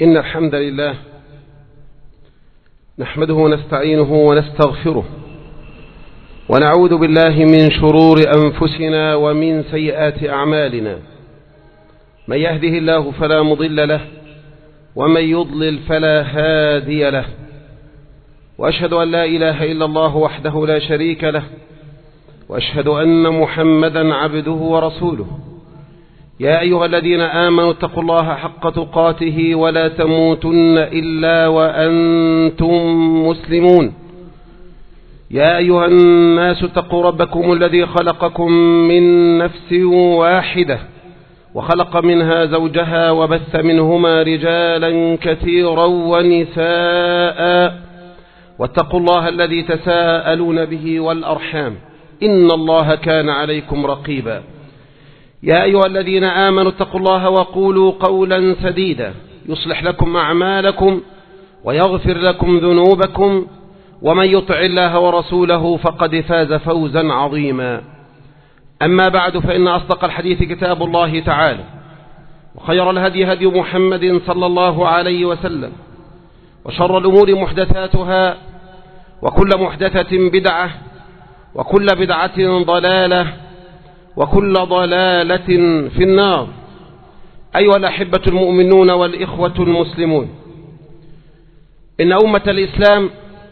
إن الحمد لله نحمده ونستعينه ونستغفره ونعوذ بالله من شرور أنفسنا ومن سيئات أعمالنا. من يهده الله فلا مضل له ومن يضلل فلا هادي له، وأشهد أن لا إله إلا الله وحده لا شريك له، وأشهد أن محمدا عبده ورسوله. يا أيها الذين آمنوا اتقوا الله حق تقاته ولا تموتن إلا وأنتم مسلمون. يا أيها الناس اتقوا ربكم الذي خلقكم من نفس واحدة وخلق منها زوجها وبث منهما رجالا كثيرا ونساء، واتقوا الله الذي تساءلون به والأرحام إن الله كان عليكم رقيبا. يا أيها الذين آمنوا اتقوا الله وقولوا قولا سديدا يصلح لكم أعمالكم ويغفر لكم ذنوبكم، ومن يطع الله ورسوله فقد فاز فوزا عظيما. أما بعد، فإن أصدق الحديث كتاب الله تعالى، وخير الهدي هدي محمد صلى الله عليه وسلم، وشر الأمور محدثاتها، وكل محدثة بدعة، وكل بدعة ضلالة، وكل ضلالة في النار. أيها الأحبة المؤمنون والإخوة المسلمون، إن أمة الإسلام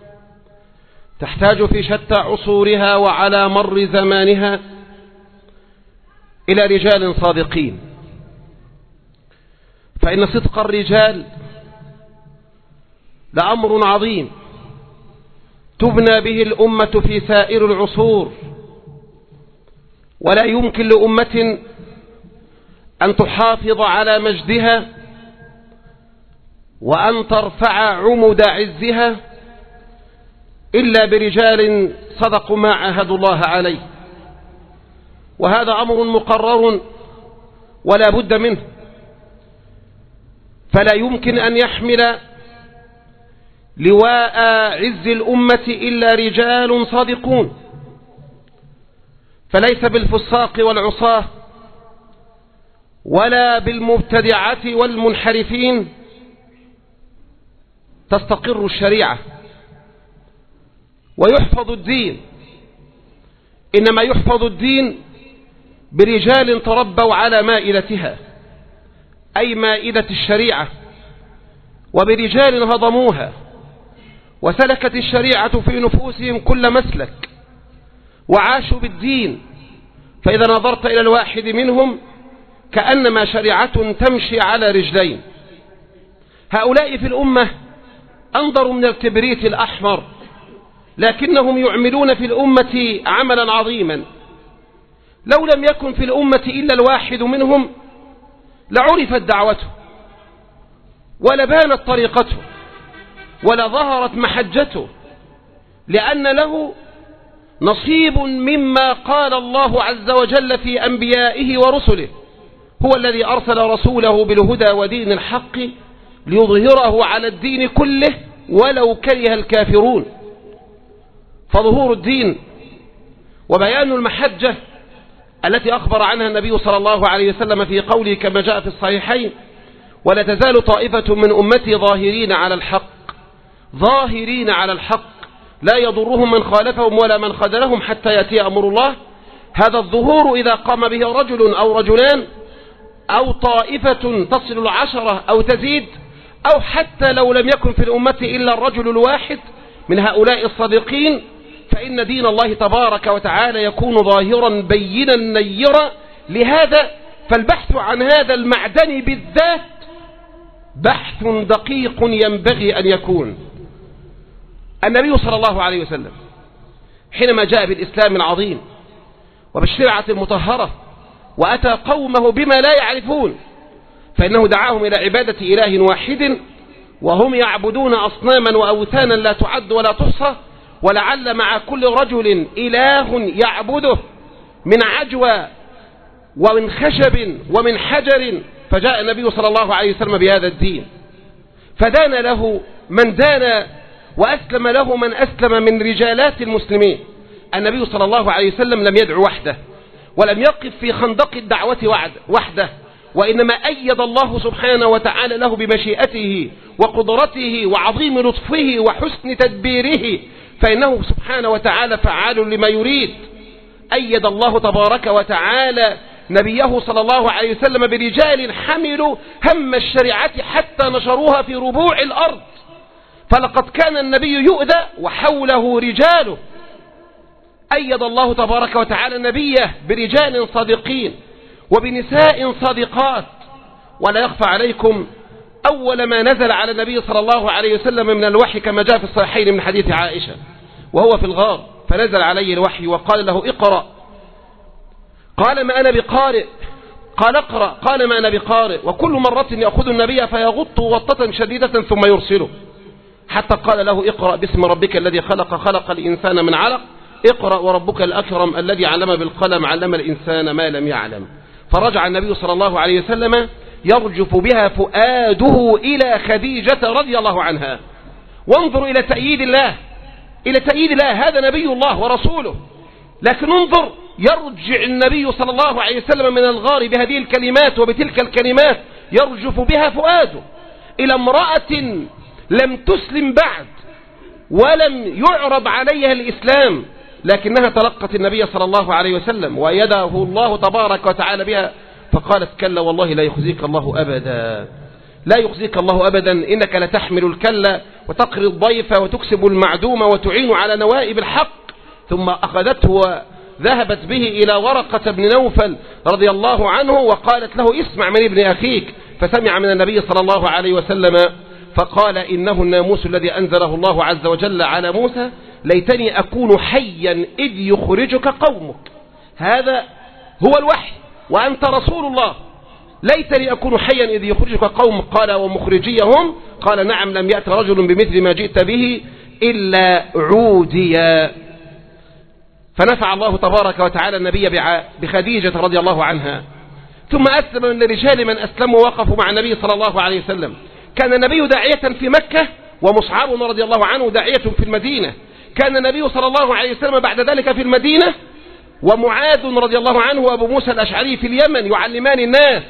تحتاج في شتى عصورها وعلى مر زمانها إلى رجال صادقين، فإن صدق الرجال لأمر عظيم تبنى به الأمة في سائر العصور، ولا يمكن لأمة أن تحافظ على مجدها وأن ترفع عمود عزها إلا برجال صدقوا ما عاهدوا الله عليه، وهذا أمر مقرر ولا بد منه. فلا يمكن أن يحمل لواء عز الأمة إلا رجال صادقون، فليس بالفساق والعصاة ولا بالمبتدعة والمنحرفين تستقر الشريعة ويحفظ الدين، إنما يحفظ الدين برجال تربوا على مائدتها، أي مائدة الشريعة، وبرجال هضموها وسلكت الشريعة في نفوسهم كل مسلك وعاشوا بالدين. فإذا نظرت إلى الواحد منهم كأنما شريعة تمشي على رجلين. هؤلاء في الأمة أنظروا من الكبريت الأحمر، لكنهم يعملون في الأمة عملا عظيما. لو لم يكن في الأمة إلا الواحد منهم لعرفت دعوته ولبانت طريقته ولظهرت محجته، لأن له نصيب مما قال الله عز وجل في أنبيائه ورسله: هو الذي أرسل رسوله بالهدى ودين الحق ليظهره على الدين كله ولو كره الكافرون. فظهور الدين وبيان المحجة التي أخبر عنها النبي صلى الله عليه وسلم في قوله كما جاء في الصحيحين: ولا تزال طائفة من أمتي ظاهرين على الحق، ظاهرين على الحق لا يضرهم من خالفهم ولا من خذلهم حتى يأتي أمر الله. هذا الظهور إذا قام به رجل أو رجلان أو طائفة تصل 10 أو تزيد، أو حتى لو لم يكن في الأمة إلا الرجل الواحد من هؤلاء الصادقين، فإن دين الله تبارك وتعالى يكون ظاهرا بينا نيرا. لهذا فالبحث عن هذا المعدن بالذات بحث دقيق ينبغي أن يكون. النبي صلى الله عليه وسلم حينما جاء بالإسلام العظيم وبالشريعة المطهرة وأتى قومه بما لا يعرفون، فإنه دعاهم إلى عبادة إله واحد، وهم يعبدون أصناما وأوثانا لا تعد ولا تحصى، ولعل مع كل رجل إله يعبده من عجوى ومن خشب ومن حجر. فجاء النبي صلى الله عليه وسلم بهذا الدين، فدان له من دان وأسلم له من أسلم من رجالات المسلمين. النبي صلى الله عليه وسلم لم يدعو وحده، ولم يقف في خندق الدعوة وحده، وإنما أيد الله سبحانه وتعالى له بمشيئته وقدرته وعظيم لطفه وحسن تدبيره، فإنه سبحانه وتعالى فعال لما يريد. أيد الله تبارك وتعالى نبيه صلى الله عليه وسلم برجال حملوا هم الشريعة حتى نشروها في ربوع الأرض، فلقد كان النبي يؤذى وحوله رجاله. أيد الله تبارك وتعالى نبيه برجال صادقين وبنساء صادقات. ولا يخفى عليكم أول ما نزل على النبي صلى الله عليه وسلم من الوحي كما جاء في الصحيحين من حديث عائشة، وهو في الغار فنزل عليه الوحي وقال له اقرأ، قال ما أنا بقارئ، قال اقرأ، قال ما أنا بقارئ. وكل مرة يأخذ النبي فيغط غطة شديدة ثم يرسله، حتى قال له اقرأ باسم ربك الذي خلق، خلق الإنسان من علق، اقرأ وربك الأكرم الذي علم بالقلم، علم الإنسان ما لم يعلم. فرجع النبي صلى الله عليه وسلم يرجف بها فؤاده إلى خديجة رضي الله عنها. وانظر إلى تأييد الله، إلى تأييد الله، هذا نبي الله ورسوله. لكن انظر يرجع النبي صلى الله عليه وسلم من الغار بهذه الكلمات وبتلك الكلمات يرجف بها فؤاده إلى امرأة لم تسلم بعد ولم يعرض عليها الإسلام، لكنها تلقت النبي صلى الله عليه وسلم وأيده الله تبارك وتعالى بها، فقالت كلا والله لا يخزيك الله أبدا، لا يخزيك الله أبدا، إنك لتحمل الكلا وتقري الضيف وتكسب المعدوم وتعين على نوائب الحق. ثم أخذته وذهبت به إلى ورقة بن نوفل رضي الله عنه وقالت له اسمع من ابن أخيك، فسمع من النبي صلى الله عليه وسلم فقال إنه الناموس الذي أنزله الله عز وجل على موسى، ليتني أكون حيا إذ يخرجك قومك. هذا هو الوحي وأنت رسول الله، ليتني أكون حيا إذ يخرجك قومك. قال ومخرجيهم؟ قال نعم، لم يأت رجل بمثل ما جئت به إلا عوديا. فنفع الله تبارك وتعالى النبي بخديجة رضي الله عنها. ثم أسلم من الرجال من أسلموا ووقفوا مع النبي صلى الله عليه وسلم. كان النبي داعية في مكة، ومصعب رضي الله عنه داعية في المدينة. كان النبي صلى الله عليه وسلم بعد ذلك في المدينة، ومعاذ رضي الله عنه وأبو موسى الأشعري في اليمن يعلمان الناس.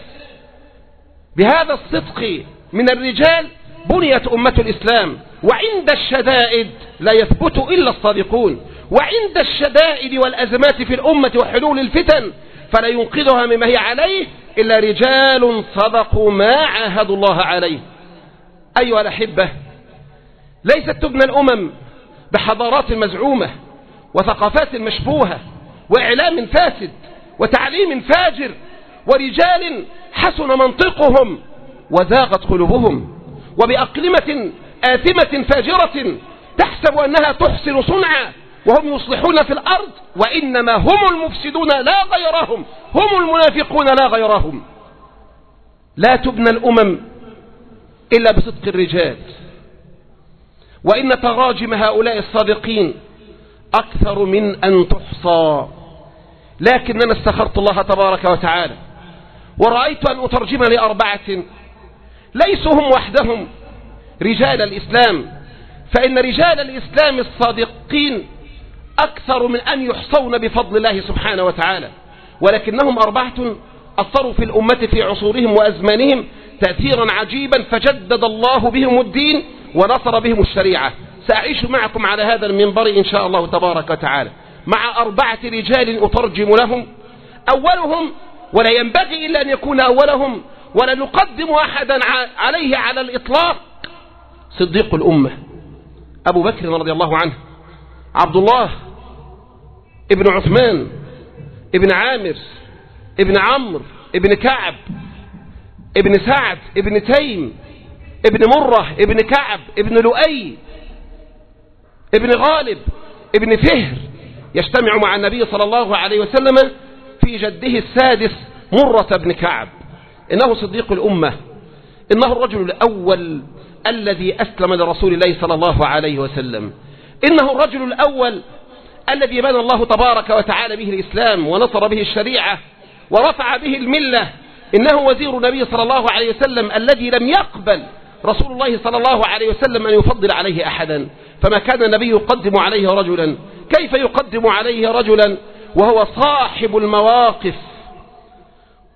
بهذا الصدق من الرجال بنيت أمة الإسلام. وعند الشدائد لا يثبت إلا الصادقون، وعند الشدائد والأزمات في الأمة وحلول الفتن فلا ينقذها مما هي عليه إلا رجال صدقوا ما عاهدوا الله عليه. أيها الأحبة، ليست تبنى الأمم بحضارات مزعومة وثقافات مشبوهة وإعلام فاسد وتعليم فاجر ورجال حسن منطقهم وزاغت قلوبهم، وبأقلمة آثمة فاجرة تحسب أنها تحسن صنعا وهم يصلحون في الأرض، وإنما هم المفسدون لا غيرهم، هم المنافقون لا غيرهم. لا تبنى الأمم إلا بصدق الرجال، وإن تراجم هؤلاء الصادقين أكثر من أن تحصى. لكننا استخرت الله تبارك وتعالى ورأيت أن أترجم لأربعة ليسوا هم وحدهم رجال الإسلام، فإن رجال الإسلام الصادقين أكثر من أن يحصون بفضل الله سبحانه وتعالى، ولكنهم أربعة أثروا في الأمة في عصورهم وأزمانهم تأثيرا عجيبا، فجدد الله بهم الدين ونصر بهم الشريعة. سأعيش معكم على هذا المنبر إن شاء الله تبارك وتعالى مع أربعة رجال أترجم لهم. أولهم، ولا ينبغي إلا أن يكون أولهم ولا نقدم أحدا عليه على الإطلاق، صديق الأمة أبو بكر رضي الله عنه، عبد الله ابن عثمان ابن عامر ابن عمرو ابن كعب ابن سعد ابن تيم ابن مرة ابن كعب ابن لؤي ابن غالب ابن فهر، يجتمع مع النبي صلى الله عليه وسلم في جده السادس مرة بن كعب. إنه صديق الأمة، إنه الرجل الأول الذي أسلم لرسول الله صلى الله عليه وسلم، إنه الرجل الأول الذي بنى الله تبارك وتعالى به الإسلام ونصر به الشريعة ورفع به الملة. إنه وزير النبي صلى الله عليه وسلم الذي لم يقبل رسول الله صلى الله عليه وسلم أن يفضل عليه أحدا، فما كان النبي يقدم عليه رجلا، كيف يقدم عليه رجلا وهو صاحب المواقف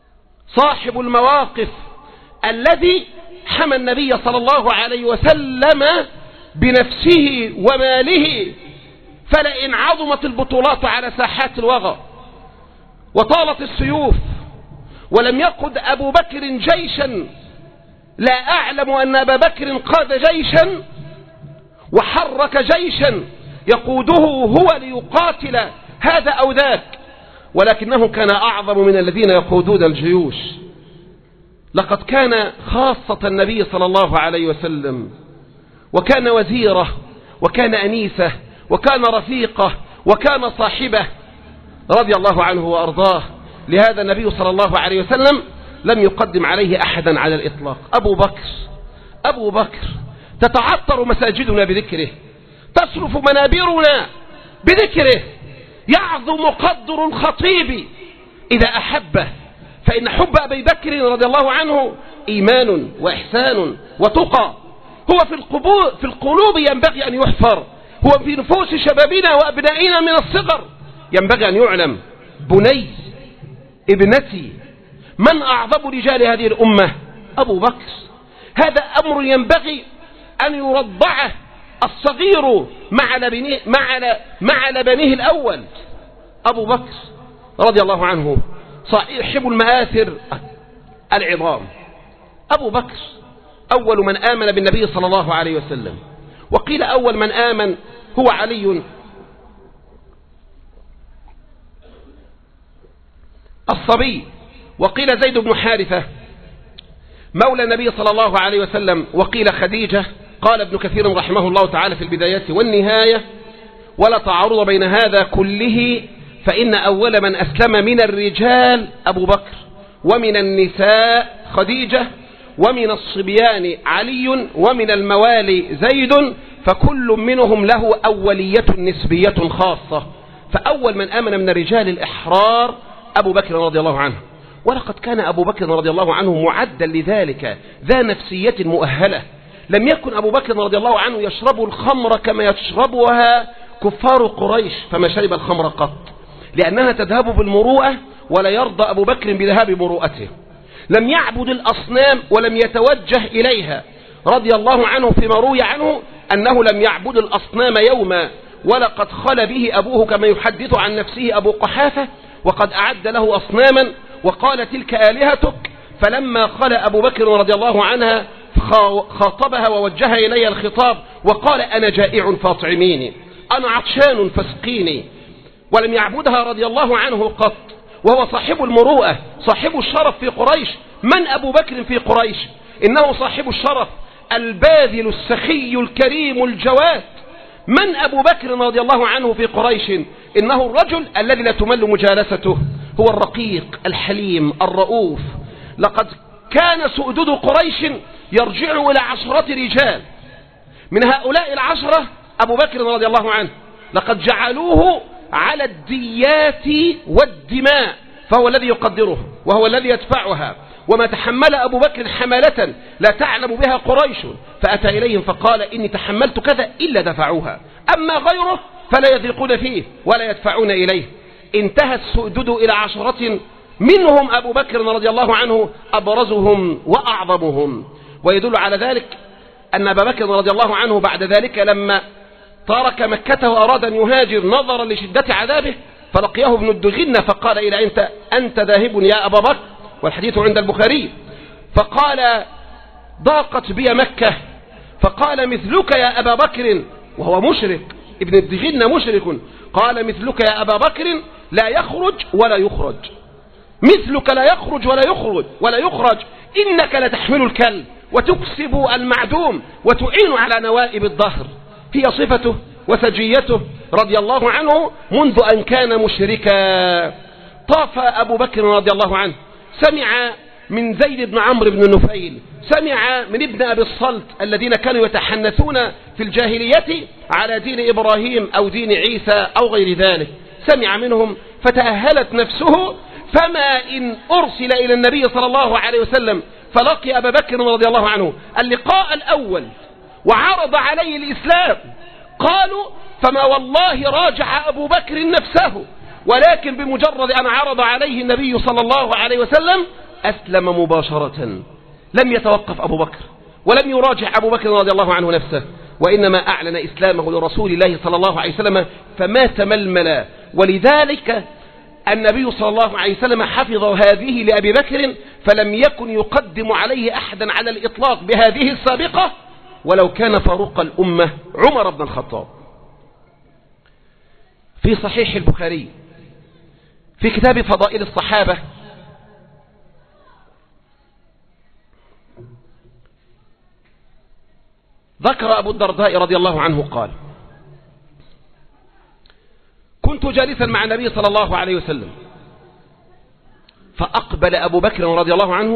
صاحب المواقف الذي حمى النبي صلى الله عليه وسلم بنفسه وماله، فلئن عظمت البطولات على ساحات الوغى وطالت السيوف ولم يقد أبو بكر جيشا، لا أعلم أن أبا بكر قاد جيشا وحرك جيشا يقوده هو ليقاتل هذا أو ذاك، ولكنه كان أعظم من الذين يقودون الجيوش. لقد كان خاصة النبي صلى الله عليه وسلم، وكان وزيره، وكان أنيسه، وكان رفيقه، وكان صاحبه رضي الله عنه وأرضاه. لهذا النبي صلى الله عليه وسلم لم يقدم عليه أحدا على الإطلاق. أبو بكر تتعطر مساجدنا بذكره، تصرف منابرنا بذكره، يعظم قدر الخطيب إذا أحبه، فإن حب أبي بكر رضي الله عنه إيمان وإحسان وتقى. هو في القلوب ينبغي أن يحفر، هو في نفوس شبابنا وأبنائنا من الصغر ينبغي أن يعلم. بني ابنتي، من أعظم رجال هذه الأمة؟ أبو بكر. هذا أمر ينبغي أن يرضعه الصغير مع لبنه الأول. أبو بكر رضي الله عنه صاحب المآثر العظام. أبو بكر أول من آمن بالنبي صلى الله عليه وسلم، وقيل أول من آمن هو علي الصبي، وقيل زيد بن حارثة مولى النبي صلى الله عليه وسلم، وقيل خديجة. قال ابن كثير رحمه الله تعالى في البداية والنهاية: ولا تعارض بين هذا كله، فإن أول من أسلم من الرجال أبو بكر، ومن النساء خديجة، ومن الصبيان علي، ومن الموالي زيد، فكل منهم له أولية نسبية خاصة. فأول من آمن من الرجال الإحرار أبو بكر رضي الله عنه، ولقد كان أبو بكر رضي الله عنه معدا لذلك، ذا نفسية مؤهلة. لم يكن أبو بكر رضي الله عنه يشرب الخمر كما يشربها كفار قريش، فما شرب الخمر قط، لأنها تذهب بالمروءة، ولا يرضى أبو بكر بذهاب مروءته. لم يعبد الأصنام ولم يتوجه إليها رضي الله عنه، فيما روي عنه أنه لم يعبد الأصنام يوما، ولقد خل به أبوه كما يحدث عن نفسه أبو قحافة، وقد أعد له أصناما وقال: تلك آلهتك. فلما خل أبو بكر رضي الله عنها خاطبها ووجه إلي الخطاب وقال: أنا جائع فاطعميني، أنا عطشان فاسقيني. ولم يعبدها رضي الله عنه قط، وهو صاحب المروءة، صاحب الشرف في قريش. من أبو بكر في قريش؟ إنه صاحب الشرف، الباذل السخي الكريم الجواد. من أبو بكر رضي الله عنه في قريش؟ إنه الرجل الذي لا تمل مجالسته، هو الرقيق الحليم الرؤوف. لقد كان سؤدد قريش يرجع إلى 10 رجال، من هؤلاء 10 أبو بكر رضي الله عنه. لقد جعلوه على الديات والدماء، فهو الذي يقدره وهو الذي يدفعها. وما تحمل أبو بكر حمالة لا تعلم بها قريش، فأتى إليهم فقال: إني تحملت كذا إلا دفعوها، أما غيره فلا يثقون فيه ولا يدفعون إليه. انتهى السؤدد إلى 10، منهم أبو بكر رضي الله عنه أبرزهم وأعظمهم. ويدل على ذلك أن أبا بكر رضي الله عنه بعد ذلك لما ترك مكة وأراد أن يهاجر نظرا لشدة عذابه، فلقيه ابن الدغنة فقال: إلى أنت ذاهب يا أبا بكر؟ والحديث عند البخاري. فقال: ضاقت بي مكة. فقال: مثلك يا أبا بكر، وهو مشرك، ابن الدغنة مشرك. قال: مثلك يا أبا بكر لا يخرج ولا يخرج، مثلك لا يخرج ولا يخرج، إنك لتحمل الكل وتكسب المعدوم وتعين على نوائب الظهر. هي صفته وسجيته رضي الله عنه منذ أن كان مشركا. طاف أبو بكر رضي الله عنه، سمع من زيد بن عمرو بن نفيل، سمع من ابن أبي الصلت الذين كانوا يتحنثون في الجاهلية على دين إبراهيم أو دين عيسى أو غير ذلك، سمع منهم فتأهلت نفسه. فما إن أرسل إلى النبي صلى الله عليه وسلم فلقي أبا بكر رضي الله عنه اللقاء الأول وعرض عليه الإسلام، قالوا: فما والله راجع أبو بكر نفسه، ولكن بمجرد أن عرض عليه النبي صلى الله عليه وسلم أسلم مباشرة. لم يتوقف أبو بكر ولم يراجع أبو بكر رضي الله عنه نفسه، وإنما أعلن إسلامه لرسول الله صلى الله عليه وسلم فما تململ. ولذلك النبي صلى الله عليه وسلم حفظ هذه لأبي بكر، فلم يكن يقدم عليه أحدا على الإطلاق بهذه السابقة ولو كان فاروق الأمة عمر بن الخطاب. في صحيح البخاري في كتاب فضائل الصحابة ذكر أبو الدرداء رضي الله عنه قال: كنت جالسا مع النبي صلى الله عليه وسلم، فأقبل أبو بكر رضي الله عنه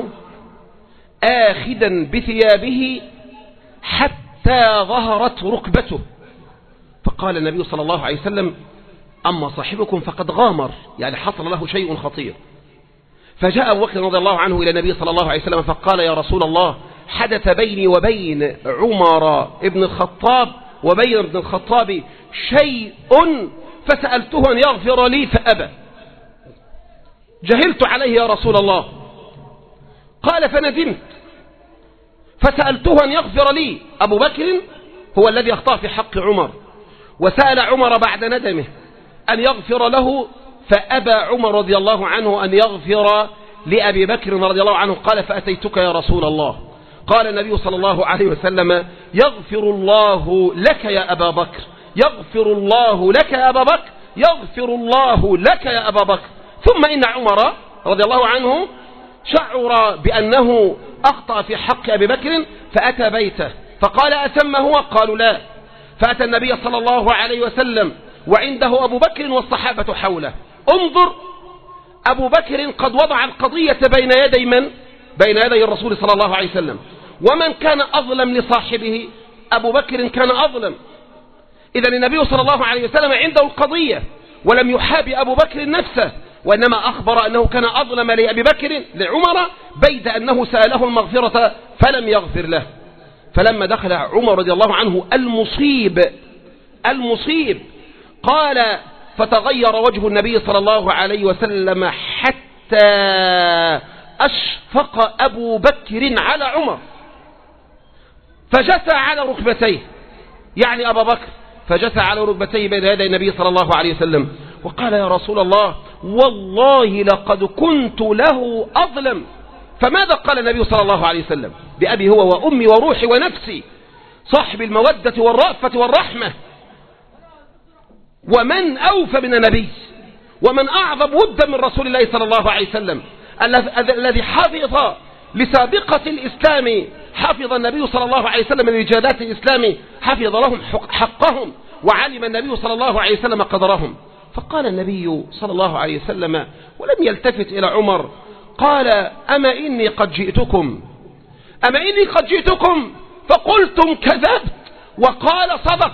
آخذا بثيابه حتى ظهرت ركبته، فقال النبي صلى الله عليه وسلم: أما صاحبكم فقد غامر، يعني حصل له شيء خطير. فجاء أبو بكر رضي الله عنه إلى النبي صلى الله عليه وسلم فقال: يا رسول الله، حدث بيني وبين عمر ابن الخطاب وبين ابن الخطاب شيء فسألته أن يغفر لي فأبى، جهلت عليه يا رسول الله. قال: فندمت فسألته أن يغفر لي. أبو بكر هو الذي أخطأ في حق عمر، وسأل عمر بعد ندمه أن يغفر له، فأبى عمر رضي الله عنه أن يغفر لأبي بكر رضي الله عنه. قال: فأتيتك يا رسول الله. قال النبي صلى الله عليه وسلم: يغفر الله لك يا أبا بكر، يغفر الله لك يا أبا بكر، يغفر الله لك يا أبا بكر. ثم إن عمر رضي الله عنه شعر بأنه أخطأ في حق أبي بكر، فأتى بيته فقال: أتم هو؟ قالوا لا. فأتى النبي صلى الله عليه وسلم وعنده أبو بكر والصحابة حوله. انظر، أبو بكر قد وضع القضية بين يدي من؟ بين يدي الرسول صلى الله عليه وسلم. ومن كان أظلم لصاحبه؟ أبو بكر كان أظلم. إذن النبي صلى الله عليه وسلم عنده القضية، ولم يحابي أبو بكر نفسه، وإنما أخبر أنه كان أظلم لأبي بكر لعمر، بيد أنه سأله المغفرة فلم يغفر له. فلما دخل عمر رضي الله عنه المصيب قال: فتغير وجه النبي صلى الله عليه وسلم حتى أشفق أبو بكر على عمر، فجثى على ركبتيه، يعني أبا بكر فجثى على ركبتيه بين يدي النبي صلى الله عليه وسلم، وقال: يا رسول الله، والله لقد كنت له أظلم. فماذا قال النبي صلى الله عليه وسلم؟ بأبي هو وأمي وروحي ونفسي، صاحب المودة والرأفة والرحمة، ومن أوفى من النبي، ومن أعظم ودا من رسول الله صلى الله عليه وسلم، الذي حفظ لسابقة الإسلام، حفظ النبي صلى الله عليه وسلم لرجالات الإسلام، حفظ لهم حقهم، وعلم النبي صلى الله عليه وسلم قدرهم. فقال النبي صلى الله عليه وسلم ولم يلتفت إلى عمر، قال: أما إني قد جئتكم فقلتم كذبت، وقال صدق.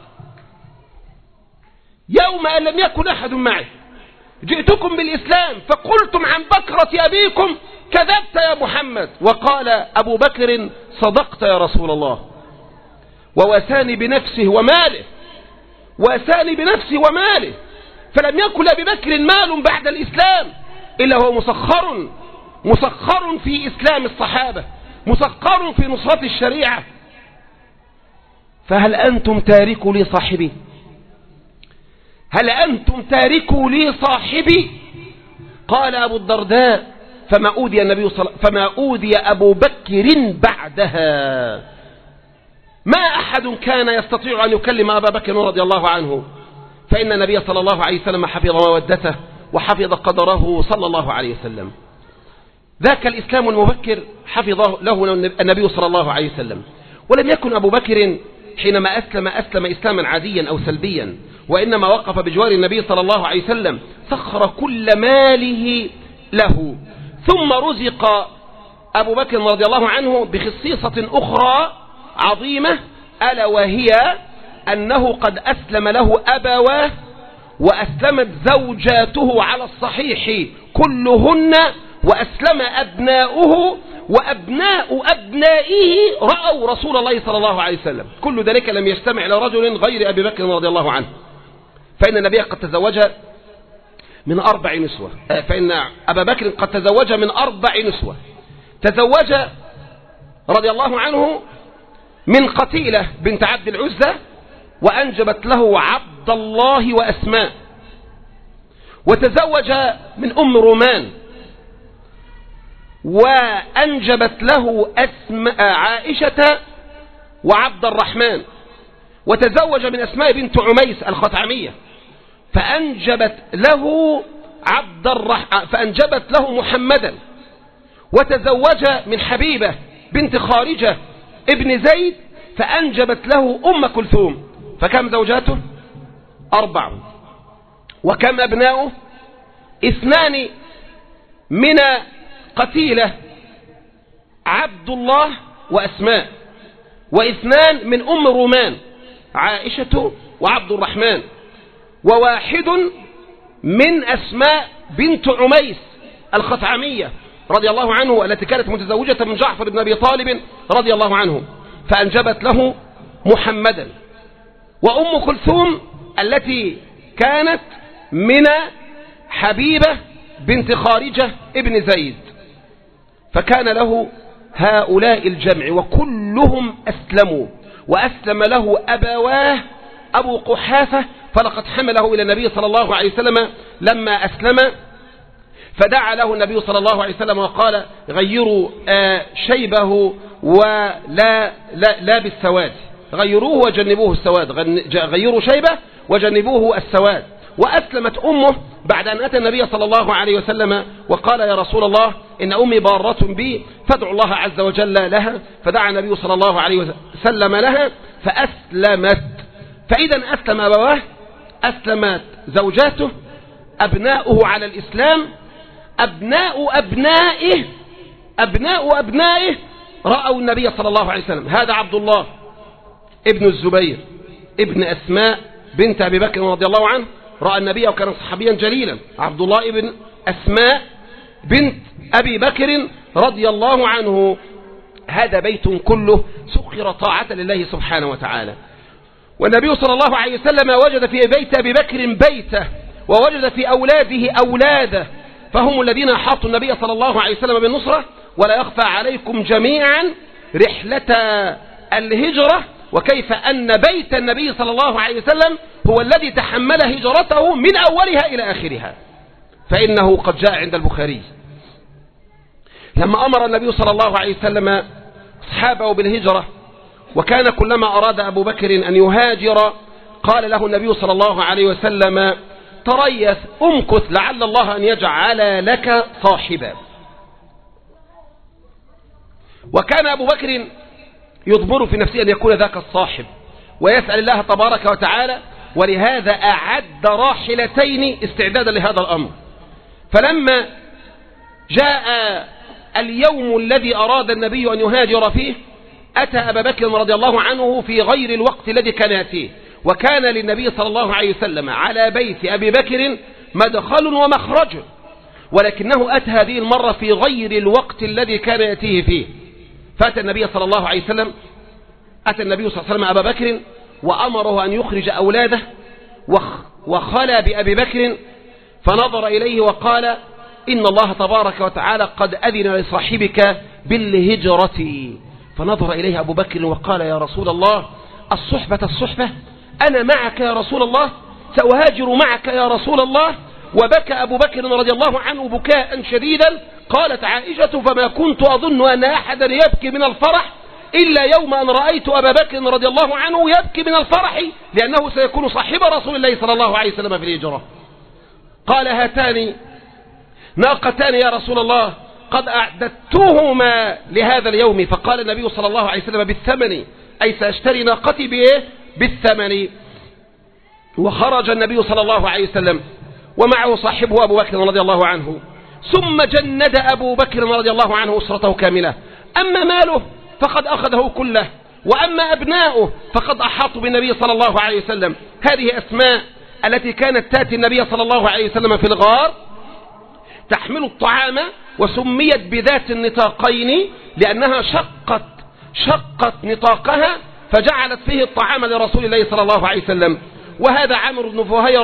يوم أن لم يكن أحد معي، جئتكم بالإسلام فقلتم عن بكرة أبيكم كذبت يا محمد، وقال أبو بكر: صدقت يا رسول الله. وواساني بنفسه وماله، فلم يكن لأبي بكر مال بعد الإسلام إلا هو مسخر في إسلام الصحابة، مسخر في نصرة الشريعة. فهل أنتم تاركوا لي صاحبي؟ قال أبو الدرداء: فما أوذي أبو بكر بعدها. ما أحد كان يستطيع أن يكلم أبا بكر رضي الله عنه، فإن النبي صلى الله عليه وسلم حفظ مودته وحفظ قدره صلى الله عليه وسلم. ذاك الإسلام المبكر حفظ له النبي صلى الله عليه وسلم. ولم يكن أبو بكر حينما أسلم إسلاما عاديا أو سلبيا، وإنما وقف بجوار النبي صلى الله عليه وسلم، سخر كل ماله له. ثم رزق أبو بكر رضي الله عنه بخصيصة أخرى عظيمة، ألا وهي أنه قد أسلم له أبواه، وأسلمت زوجاته على الصحيح كلهن، وأسلم أبناؤه، وأبناء أبنائه رأوا رسول الله صلى الله عليه وسلم. كل ذلك لم يجتمع إلى رجل غير أبي بكر رضي الله عنه، فإن النبي قد تزوج من 4 نسوة، فإن أبا بكر قد تزوج من 4 نسوة. تزوج رضي الله عنه من قتيلة بنت عبد العزة، وأنجبت له عبد الله وأسماء. وتزوج من أم رومان، وأنجبت له عائشة وعبد الرحمن. وتزوج من أسماء بنت عميس الخطعمية، فأنجبت له محمدا. وتزوج من حبيبة بنت خارجة ابن زيد، فأنجبت له أم كلثوم. فكم زوجاته؟ 4. وكم أبناؤه؟ 2 من قتيلة عبد الله وأسماء، و2 من أم رومان عائشة وعبد الرحمن، و1 من أسماء بنت عميس الخطعمية رضي الله عنه، التي كانت متزوجة من جعفر بن أبي طالب رضي الله عنه، فأنجبت له محمدا. وأم كلثوم التي كانت من حبيبة بنت خارجة ابن زيد. فكان له هؤلاء الجمع، وكلهم أسلموا، وأسلم له أبواه أبو قحافة، فلقد حمله إلى النبي صلى الله عليه وسلم لما أسلم، فدعا له النبي صلى الله عليه وسلم وقال: غيروا شيبه لا بالسواد، غيروه وجنبوه السواد، غيروا شيبه وجنبوه السواد. وأسلمت أمه بعد أن أتى النبي صلى الله عليه وسلم وقال: يا رسول الله، إن أمي بارة بي، فادعوا الله عز وجل لها. فدعا النبي صلى الله عليه وسلم لها فأسلمت. فإذا أسلم أبواه، أسلمت زوجاته، أبناؤه على الإسلام، أبناء أبنائه رأوا النبي صلى الله عليه وسلم. هذا عبد الله ابن الزبير ابن أسماء بنت أبي بكر رضي الله عنه، رأى النبي وكان صحابيا جليلا. عبد الله ابن أسماء بنت أبي بكر رضي الله عنه. هذا بيت كله سخر طاعة لله سبحانه وتعالى. والنبي صلى الله عليه وسلم وجد في بيت أبي بكر بيته، ووجد في أولاده أولاده، فهم الذين حاطوا النبي صلى الله عليه وسلم بالنصرة. ولا يخفى عليكم جميعا رحلة الهجرة، وكيف أن بيت النبي صلى الله عليه وسلم هو الذي تحمل هجرته من أولها إلى آخرها. فإنه قد جاء عند البخاري لما أمر النبي صلى الله عليه وسلم أصحابه بالهجرة، وكان كلما أراد أبو بكر أن يهاجر قال له النبي صلى الله عليه وسلم: تريث أمكث لعل الله أن يجعل لك صاحبا. وكان أبو بكر يضمر في نفسه أن يكون ذاك الصاحب، ويسأل الله تبارك وتعالى، ولهذا أعد راحلتين استعدادا لهذا الأمر. فلما جاء اليوم الذي أراد النبي أن يهاجر فيه، أتى أبا بكر رضي الله عنه في غير الوقت الذي كان يأتيه. وكان للنبي صلى الله عليه وسلم على بيت أبي بكر مدخل ومخرج، ولكنه أتى هذه المرة في غير الوقت الذي كان يأتيه فيه. فأتى النبي صلى الله عليه وسلم، أتى النبي صلى الله عليه وسلم أبا بكر وأمره أن يخرج أولاده، وخلى بأبي بكر فنظر إليه وقال: إن الله تبارك وتعالى قد أذن لصاحبك بالهجرة. فنظر إليه أبو بكر وقال: يا رسول الله، الصحبة أنا معك يا رسول الله، سأهاجر معك يا رسول الله. وبكى أبو بكر رضي الله عنه بكاء شديدا. قالت عائشة: فما كنت أظن أن أحدا يبكي من الفرح إلا يوم أن رأيت أبا بكر رضي الله عنه يبكي من الفرح، لأنه سيكون صاحب رسول الله صلى الله عليه وسلم في الهجرة. قال: هاتان ناقتان يا رسول الله قد أعددتهما لهذا اليوم. فقال النبي صلى الله عليه وسلم: بالثمن، أي سأشتري ناقتي بإيه؟ بالثمن. وخرج النبي صلى الله عليه وسلم ومعه صاحبه أبو بكر رضي الله عنه. ثم جند أبو بكر رضي الله عنه أسرته كاملة. أما ماله فقد أخذه كله، وأما أبناؤه فقد أحاطوا بالنبي صلى الله عليه وسلم. هذه أسماء التي كانت تأتي النبي صلى الله عليه وسلم في الغار تحمل الطعام، وسميت بذات النطاقين لأنها شقت نطاقها فجعلت فيه الطعام لرسول الله صلى الله عليه وسلم. وهذا عمرو بن فهيرة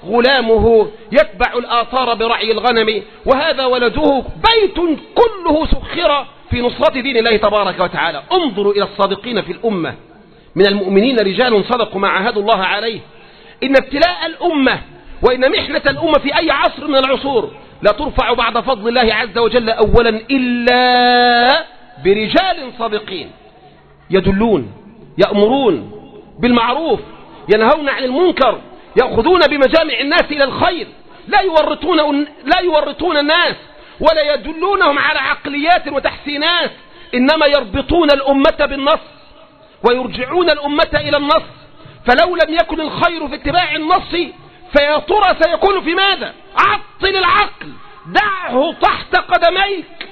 غلامه يتبع الآثار برعي الغنم، وهذا ولده بيت كله سخر في نصرة دين الله تبارك وتعالى. انظروا إلى الصادقين في الأمة من المؤمنين رجال صدقوا ما عاهدوا الله عليه. إن ابتلاء الأمة وإن محنة الأمة في أي عصر من العصور لا ترفع بعد فضل الله عز وجل أولا إلا برجال صادقين يدلون، يأمرون بالمعروف، ينهون عن المنكر، يأخذون بمجامع الناس إلى الخير، لا يورطون الناس ولا يدلونهم على عقليات وتحسينات، إنما يربطون الأمة بالنص ويرجعون الأمة إلى النص. فلو لم يكن الخير في اتباع النص فيا ترى سيكون في ماذا؟ عطل العقل، دعه تحت قدميك.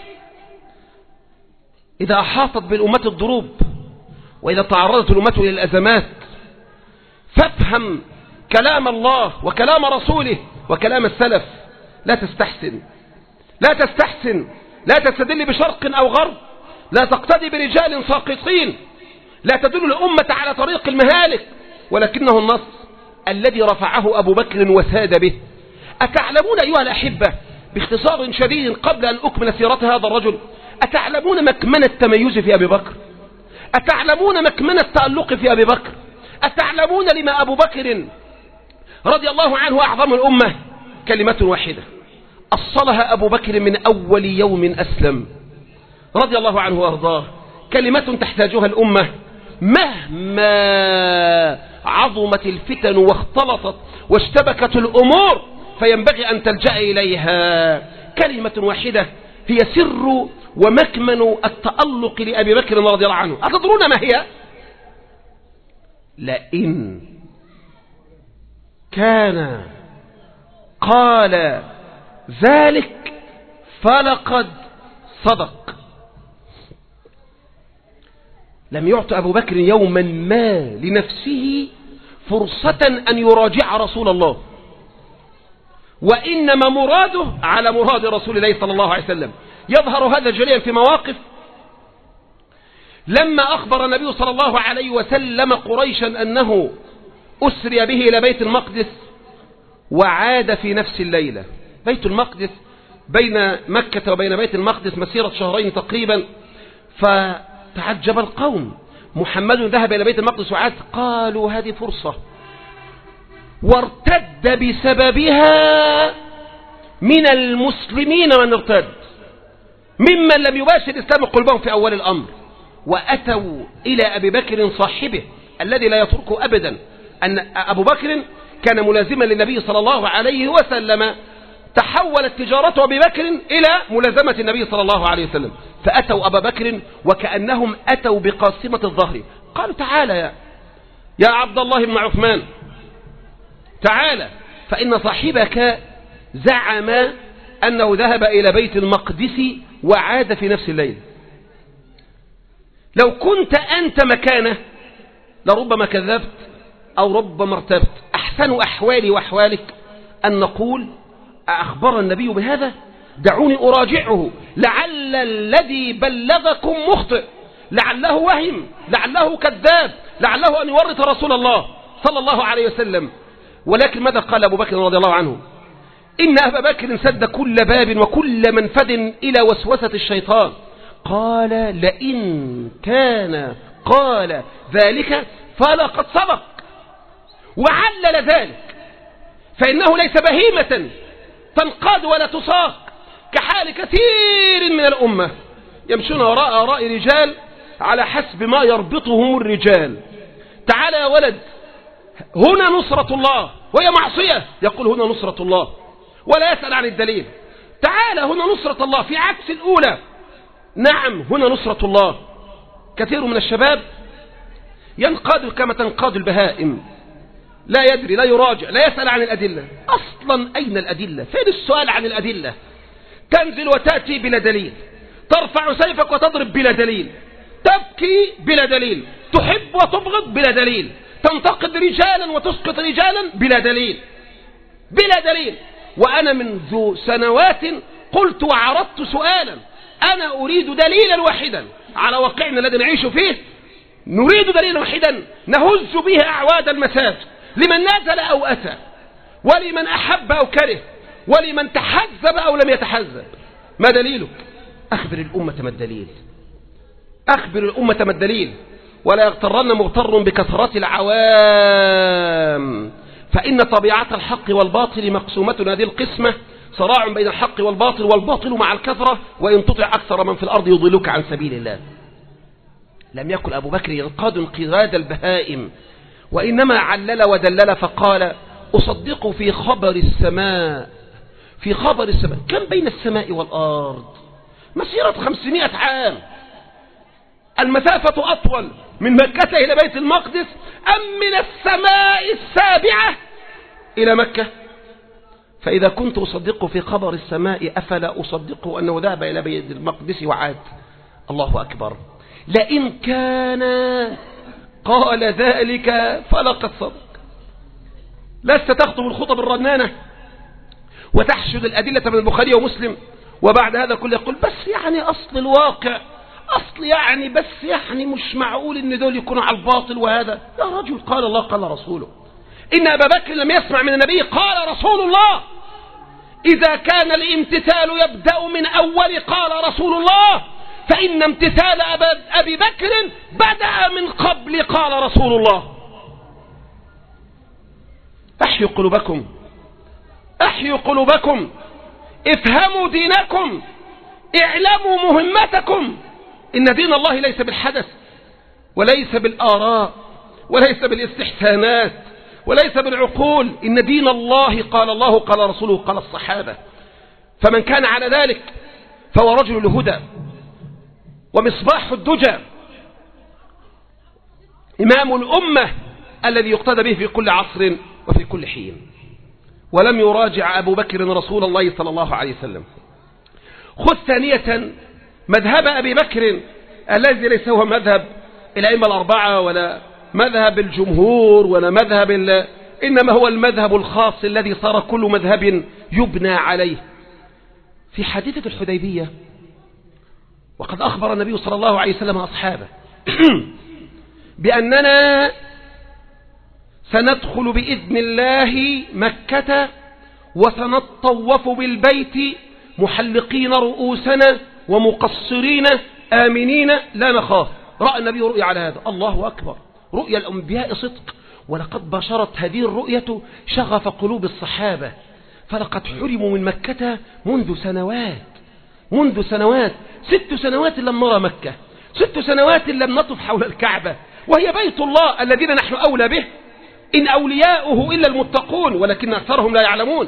إذا أحاطت بالأمة الضروب وإذا تعرضت الأمة إلى الأزمات فافهم كلام الله وكلام رسوله وكلام السلف. لا تستحسن، لا تستحسن، لا تستدل بشرق أو غرب، لا تقتدي برجال ساقطين، لا تدل الأمة على طريق المهالك، ولكنه النص الذي رفعه أبو بكر وساد به. أتعلمون أيها الأحبة باختصار شديد قبل أن أكمل سيرة هذا الرجل، أتعلمون مكمن التميز في أبي بكر؟ أتعلمون مكمن التألق في أبي بكر؟ أتعلمون لما أبو بكر رضي الله عنه أعظم الأمة؟ كلمة واحدة أصلها أبو بكر من أول يوم أسلم رضي الله عنه وأرضاه، كلمة تحتاجها الأمة مهما عظمت الفتن واختلطت واشتبكت الأمور، فينبغي أن تلجأ إليها. كلمة واحدة هي سر ومكمن التألق لأبي بكر رضي الله عنه. أتدرون ما هي؟ لئن كان قال ذلك فلقد صدق. لم يعط أبو بكر يوما ما لنفسه فرصة أن يراجع رسول الله، وإنما مراده على مراد رسول الله صلى الله عليه وسلم. يظهر هذا جليا في مواقف لما أخبر النبي صلى الله عليه وسلم قريشا أنه أسري به إلى بيت المقدس وعاد في نفس الليلة. بيت المقدس بين مكة وبين بيت المقدس مسيرة شهرين تقريبا، فتعجب القوم، محمد ذهب إلى بيت المقدس وعاد، قالوا هذه فرصة، وارتد بسببها من المسلمين من ارتد ممن لم يباشر الإسلام قلبهم في أول الأمر، وأتوا إلى أبي بكر صاحبه الذي لا يتركه أبدا. أن أبو بكر كان ملازما للنبي صلى الله عليه وسلم، تحولت تجارة أبي بكر إلى ملازمة النبي صلى الله عليه وسلم، فأتوا أبا بكر وكأنهم أتوا بقاسمة الظهر، قالوا تعالى يا عبد الله بن عثمان، تعالى، فإن صاحبك زعم أنه ذهب إلى بيت المقدس وعاد في نفس الليل. لو كنت أنت مكانه لربما كذبت أو ربما ارتبت. أحسن أحوالي وأحوالك أن نقول أخبر النبي بهذا؟ دعوني أراجعه، لعل الذي بلغكم مخطئ، لعله وهم، لعله كذاب، لعله أن يورط رسول الله صلى الله عليه وسلم. ولكن ماذا قال أبو بكر رضي الله عنه؟ إن أبا بكر سد كل باب وكل منفذ إلى وسوسة الشيطان. قال لئن كان قال ذلك فلقد صدق، وعلل ذلك، فإنه ليس بهيمة تنقاد ولا تساق كحال كثير من الأمة يمشون وراء آراء رجال على حسب ما يربطهم الرجال. تعال يا ولد، هنا نصرة الله، وهي معصية يقول هنا نصرة الله ولا يسأل عن الدليل. تعال هنا نصرة الله في عكس الأولى، نعم هنا نصرة الله. كثير من الشباب ينقاد كما تنقاد البهائم، لا يدري، لا يراجع، لا يسأل عن الأدلة. أصلا أين الأدلة؟ فين السؤال عن الأدلة؟ تنزل وتأتي بلا دليل، ترفع سيفك وتضرب بلا دليل، تبكي بلا دليل، تحب وتبغض بلا دليل، تنتقد رجالا وتسقط رجالا بلا دليل، بلا دليل. وأنا منذ سنوات قلت وعرضت سؤالا، أنا أريد دليلا واحدا على واقعنا الذي نعيش فيه، نريد دليلا واحدا نهز به أعواد المساجد لمن نازل أو أتى، ولمن أحب أو كره، ولمن تحزب أو لم يتحزب. ما دليلك؟ أخبر الأمة ما الدليل، أخبر الأمة ما الدليل، ولا يغترن مغتر بكثرة العوام، فإن طبيعة الحق والباطل مقسومة. هذه القسمة صراع بين الحق والباطل، والباطل مع الكثرة، وإن تطع أكثر من في الأرض يضلوك عن سبيل الله. لم يكن أبو بكر ينقاد انقياد البهائم، وإنما علل ودلل فقال: أصدق في خبر السماء، في خبر السماء. كم بين السماء والأرض؟ مسيرة 500 عام. المسافة أطول من مكة إلى بيت المقدس أم من السماء السابعة إلى مكة؟ فإذا كنت أصدق في خبر السماء أفلا أصدق أنه ذهب إلى بيت المقدس وعاد؟ الله أكبر. لئن كان قال ذلك فلقد صدق. لست تخطب الخطب الرنانة وتحشد الأدلة من البخاري ومسلم، وبعد هذا كله يقول بس يعني أصل الواقع، أصل يعني بس يعني مش معقول إن دول يكونوا على الباطل. وهذا يا رجل، قال الله قال رسوله. إن أبا بكر لم يسمع من النبي قال رسول الله. إذا كان الامتثال يبدأ من أول قال رسول الله، فإن امتثال أبي بكر بدأ من قبل قال رسول الله. أحيوا قلوبكم، أحيوا قلوبكم، افهموا دينكم، اعلموا مهمتكم. إن دين الله ليس بالحدث، وليس بالآراء، وليس بالاستحسانات، وليس بالعقول. إن دين الله قال الله قال رسوله قال الصحابة. فمن كان على ذلك فهو رجل الهدى ومصباح الدجى، إمام الأمة الذي يقتدى به في كل عصر وفي كل حين. ولم يراجع أبو بكر رسول الله صلى الله عليه وسلم. خذ ثانية مذهب أبي بكر الذي ليس هو مذهب الأئمة الأربعة ولا مذهب الجمهور ولا مذهب إنما هو المذهب الخاص الذي صار كل مذهب يبنى عليه. في حادثة الحديبية، وقد أخبر النبي صلى الله عليه وسلم أصحابه بأننا سندخل بإذن الله مكة وسنطوف بالبيت محلقين رؤوسنا ومقصرين آمنين لا نخاف. رأى النبي رؤيا على هذا. الله أكبر، رؤيا الأنبياء صدق. ولقد بشرت هذه الرؤية شغف قلوب الصحابة، فلقد حرموا من مكة منذ سنوات 6 سنوات لم نرى مكة، 6 سنوات لم نطف حول الكعبة، وهي بيت الله الذين نحن أولى به، إن أولياؤه إلا المتقون ولكن أكثرهم لا يعلمون.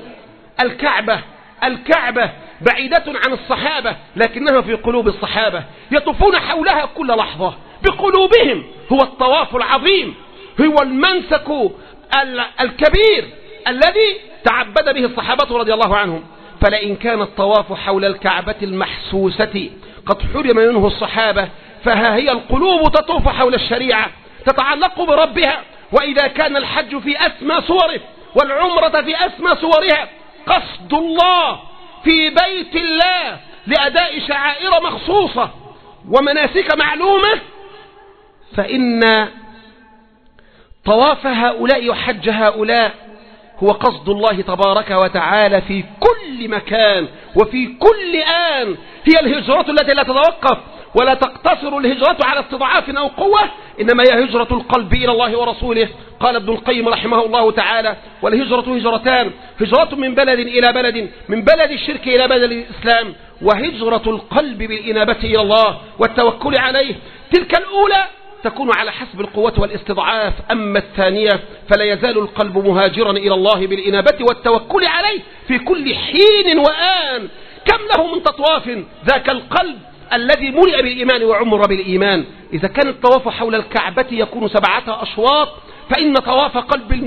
الكعبة بعيدة عن الصحابة لكنها في قلوب الصحابة، يطوفون حولها كل لحظة بقلوبهم. هو الطواف العظيم، هو المنسك الكبير الذي تعبد به الصحابة رضي الله عنهم. فلئن كان الطواف حول الكعبة المحسوسة قد حرم منه الصحابة، فها هي القلوب تطوف حول الشريعة تتعلق بربها. وإذا كان الحج في أسمى صوره والعمرة في أسمى صورها، قصد الله في بيت الله لأداء شعائر مخصوصة ومناسك معلومة، فإن طواف هؤلاء وحج هؤلاء هو قصد الله تبارك وتعالى في كل مكان وفي كل آن. هي الهجرة التي لا تتوقف ولا تقتصر الهجرة على استضعاف أو قوة، إنما هي هجرة القلب إلى الله ورسوله. قال ابن القيم رحمه الله تعالى: والهجرة هجرتان، هجرة من بلد إلى بلد، من بلد الشرك إلى بلد الإسلام، وهجرة القلب بالإنابة إلى الله والتوكل عليه. تلك الأولى تكون على حسب القوة والاستضعاف، أما الثانية فلا يزال القلب مهاجرا إلى الله بالإنابة والتوكل عليه في كل حين وآن. كم له من تطواف ذاك القلب الذي ملئ بالإيمان وعمر بالإيمان. إذا كان الطواف حول الكعبة يكون 7 أشواط، فإن طواف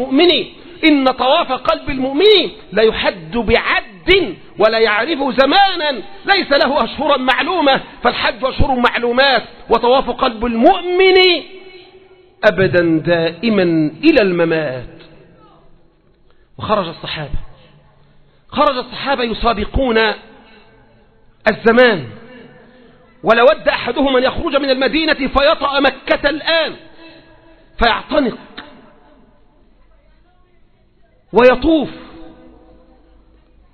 قلب المؤمن لا يحد بعد ولا يعرف زمانا، ليس له أشهرا معلومة، فالحج أشهر معلومات، وطواف قلب المؤمن أبدا دائما إلى الممات. وخرج الصحابة يسابقون الزمان، ولود أحدهم أن يخرج من المدينة فيطأ مكة الآن فيعتنق ويطوف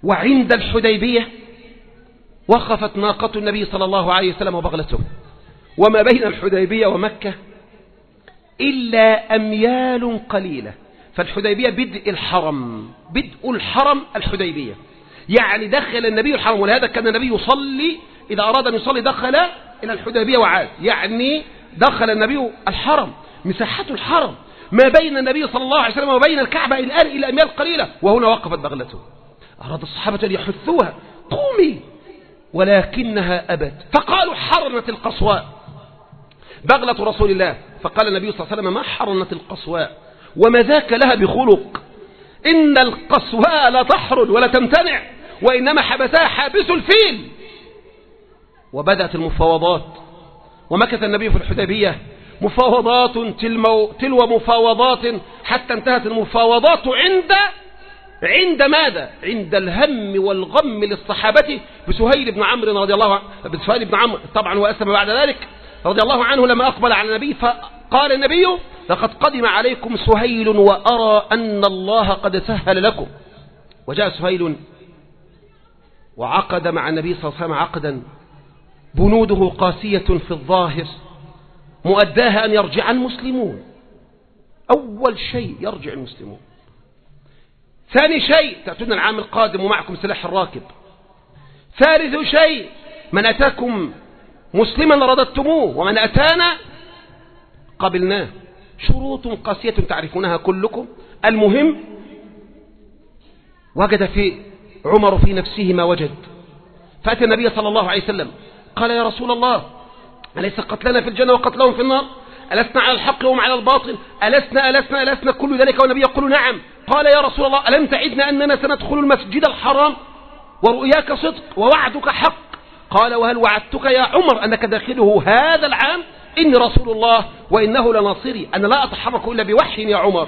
وعند الحديبية وقفت ناقة النبي صلى الله عليه وسلم وبغلته، وما بين الحديبية ومكة إلا أميال قليلة، فالحديبية بدء الحرم الحديبية، يعني دخل النبي الحرم، ولهذا كان النبي يصلي إذا أراد أن يصلي دخل إلى الحديبية وعاد، يعني دخل النبي الحرم، مساحة الحرم ما بين النبي صلى الله عليه وسلم وبين الكعبة الآن إلى أميال قليلة، وهنا وقفت بغلته. أراد الصحابة أن يحثوها قومي، ولكنها أبت، فقالوا حرنت القصواء بغلة رسول الله، فقال النبي صلى الله عليه وسلم ما حرنت القصواء وما ذاك لها بخلق، إن القصواء لا تحرن ولا تمتنع، وإنما حبسها حابس الفيل. وبدأت المفاوضات، ومكث النبي في الحديبية مفاوضات تلو مفاوضات، حتى انتهت المفاوضات عند ماذا؟ عند الهم والغم للصحابة بسهيل بن عمرو رضي الله عنه، بسهيل بن عمرو طبعا وأسلم بعد ذلك رضي الله عنه لما أقبل على النبي، فقال النبي لقد قدم عليكم سهيل وأرى أن الله قد سهل لكم. وجاء سهيل وعقد مع النبي صلى الله عليه وسلم عقدا بنوده قاسية في الظاهر مؤداها أن يرجع المسلمون، أول شيء يرجع المسلمون، ثاني شيء تأتون العام القادم ومعكم سلاح الراكب، ثالث شيء من أتاكم مسلما رددتموه ومن أتانا قبلناه، شروط قاسية تعرفونها كلكم. المهم وجد في عمر في نفسه ما وجد، فأتى النبي صلى الله عليه وسلم قال يا رسول الله أليس قتلنا في الجنة وقتلهم في النار؟ ألسنا على الحق وهم على الباطل؟ ألسنا كل ذلك؟ والنبي يقول نعم. قال يا رسول الله ألم تعدنا أننا سندخل المسجد الحرام ورؤياك صدق ووعدك حق؟ قال وهل وعدتك يا عمر أنك داخله هذا العام؟ إني رسول الله وإنه لناصري، أنا لا أتحرك إلا بوحي يا عمر.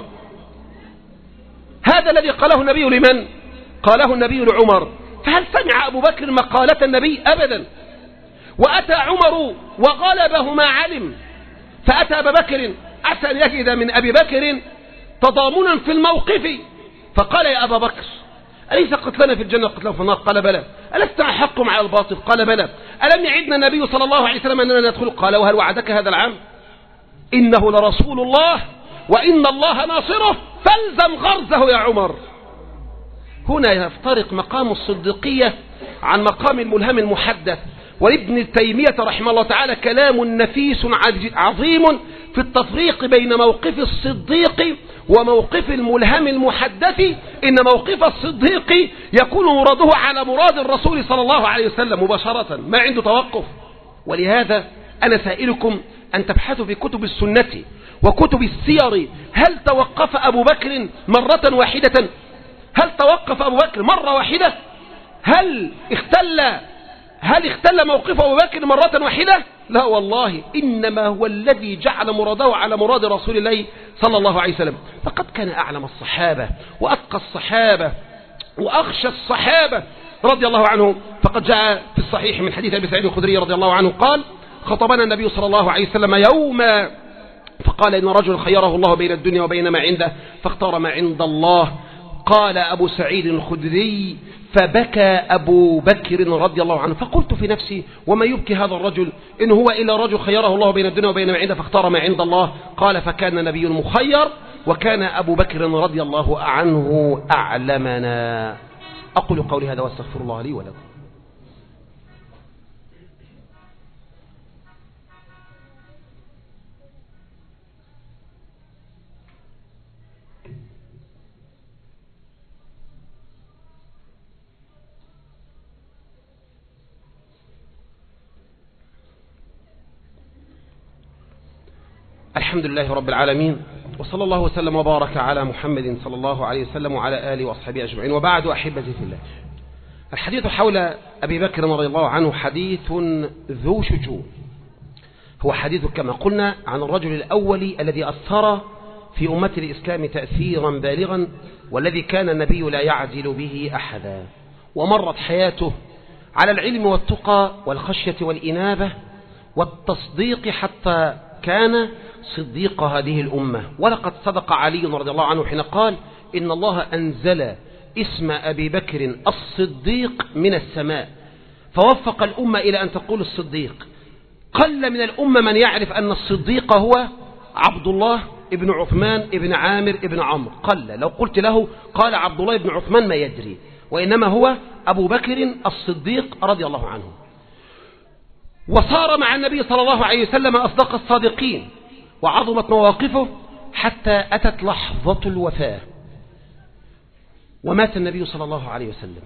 هذا الذي قاله النبي لمن؟ قاله النبي لعمر. فهل سمع أبو بكر مقالة النبي؟ أبدا. وأتى عمر وغلبه ما علم، فأتى أبا بكر عسى أن يجد من أبي بكر تضامنا في الموقف، فقال يا أبا بكر أليس قتلنا في الجنة قتلنا في النار؟ قال بلى. ألست أحقهم على الباطل؟ قال بلى. ألم يعدنا النبي صلى الله عليه وسلم أننا ندخل؟ قال وهل وعدك هذا العام؟ إنه لرسول الله وإن الله ناصره فالزم غرزه يا عمر. هنا يفترق مقام الصديقية عن مقام الملهم المحدث. ولابن تيمية رحمه الله تعالى كلام نفيس عظيم في التفريق بين موقف الصديق وموقف الملهم المحدث. إن موقف الصديق يكون مراده على مراد الرسول صلى الله عليه وسلم مباشرة، ما عنده توقف. ولهذا أنا سائلكم أن تبحثوا في كتب السنة وكتب السير، هل توقف أبو بكر مرة واحدة؟ هل توقف أبو بكر مرة واحدة؟ هل اختل موقف أبو بكر مرة واحدة؟ لا والله، إنما هو الذي جعل مراده على مراد رسول الله صلى الله عليه وسلم. فقد كان أعلم الصحابة وأتقى الصحابة وأخشى الصحابة رضي الله عنهم. فقد جاء في الصحيح من حديث أبي سعيد الخدري رضي الله عنه قال خطبنا النبي صلى الله عليه وسلم يوما فقال إن رجل خيره الله بين الدنيا وبين ما عنده فاختار ما عند الله. قال أبو سعيد الخدري فبكى أبو بكر رضي الله عنه، فقلت في نفسي وما يبكي هذا الرجل إن هو إلا رجل خيره الله بين الدنيا وبين ما عنده فاختار ما عند الله. قال فكان النبي المخير وكان أبو بكر رضي الله عنه أعلمنا. أقول قولي هذا واستغفر الله لي ولكم. الحمد لله رب العالمين، وصلى الله وسلم وبارك على محمد صلى الله عليه وسلم وعلى آله وأصحابه أجمعين، وبعد أحبتي في الله. الحديث حول أبي بكر رضي الله عنه حديث ذو شجون. هو حديث كما قلنا عن الرجل الأول الذي أثر في أمة الإسلام تأثيرا بالغا، والذي كان النبي لا يعدل به أحدا، ومرت حياته على العلم والتقى والخشية والإنابة والتصديق حتى كان صديق هذه الأمة. ولقد صدق علي رضي الله عنه حين قال إن الله أنزل اسم أبي بكر الصديق من السماء، فوفق الأمة إلى أن تقول الصديق. قل من الأمة من يعرف أن الصديق هو عبد الله ابن عثمان ابن عامر ابن عمرو، قل. لو قلت له قال عبد الله ابن عثمان ما يدري، وإنما هو أبو بكر الصديق رضي الله عنه. وصار مع النبي صلى الله عليه وسلم أصدق الصادقين، وعظمت مواقفه حتى أتت لحظة الوفاة، ومات النبي صلى الله عليه وسلم،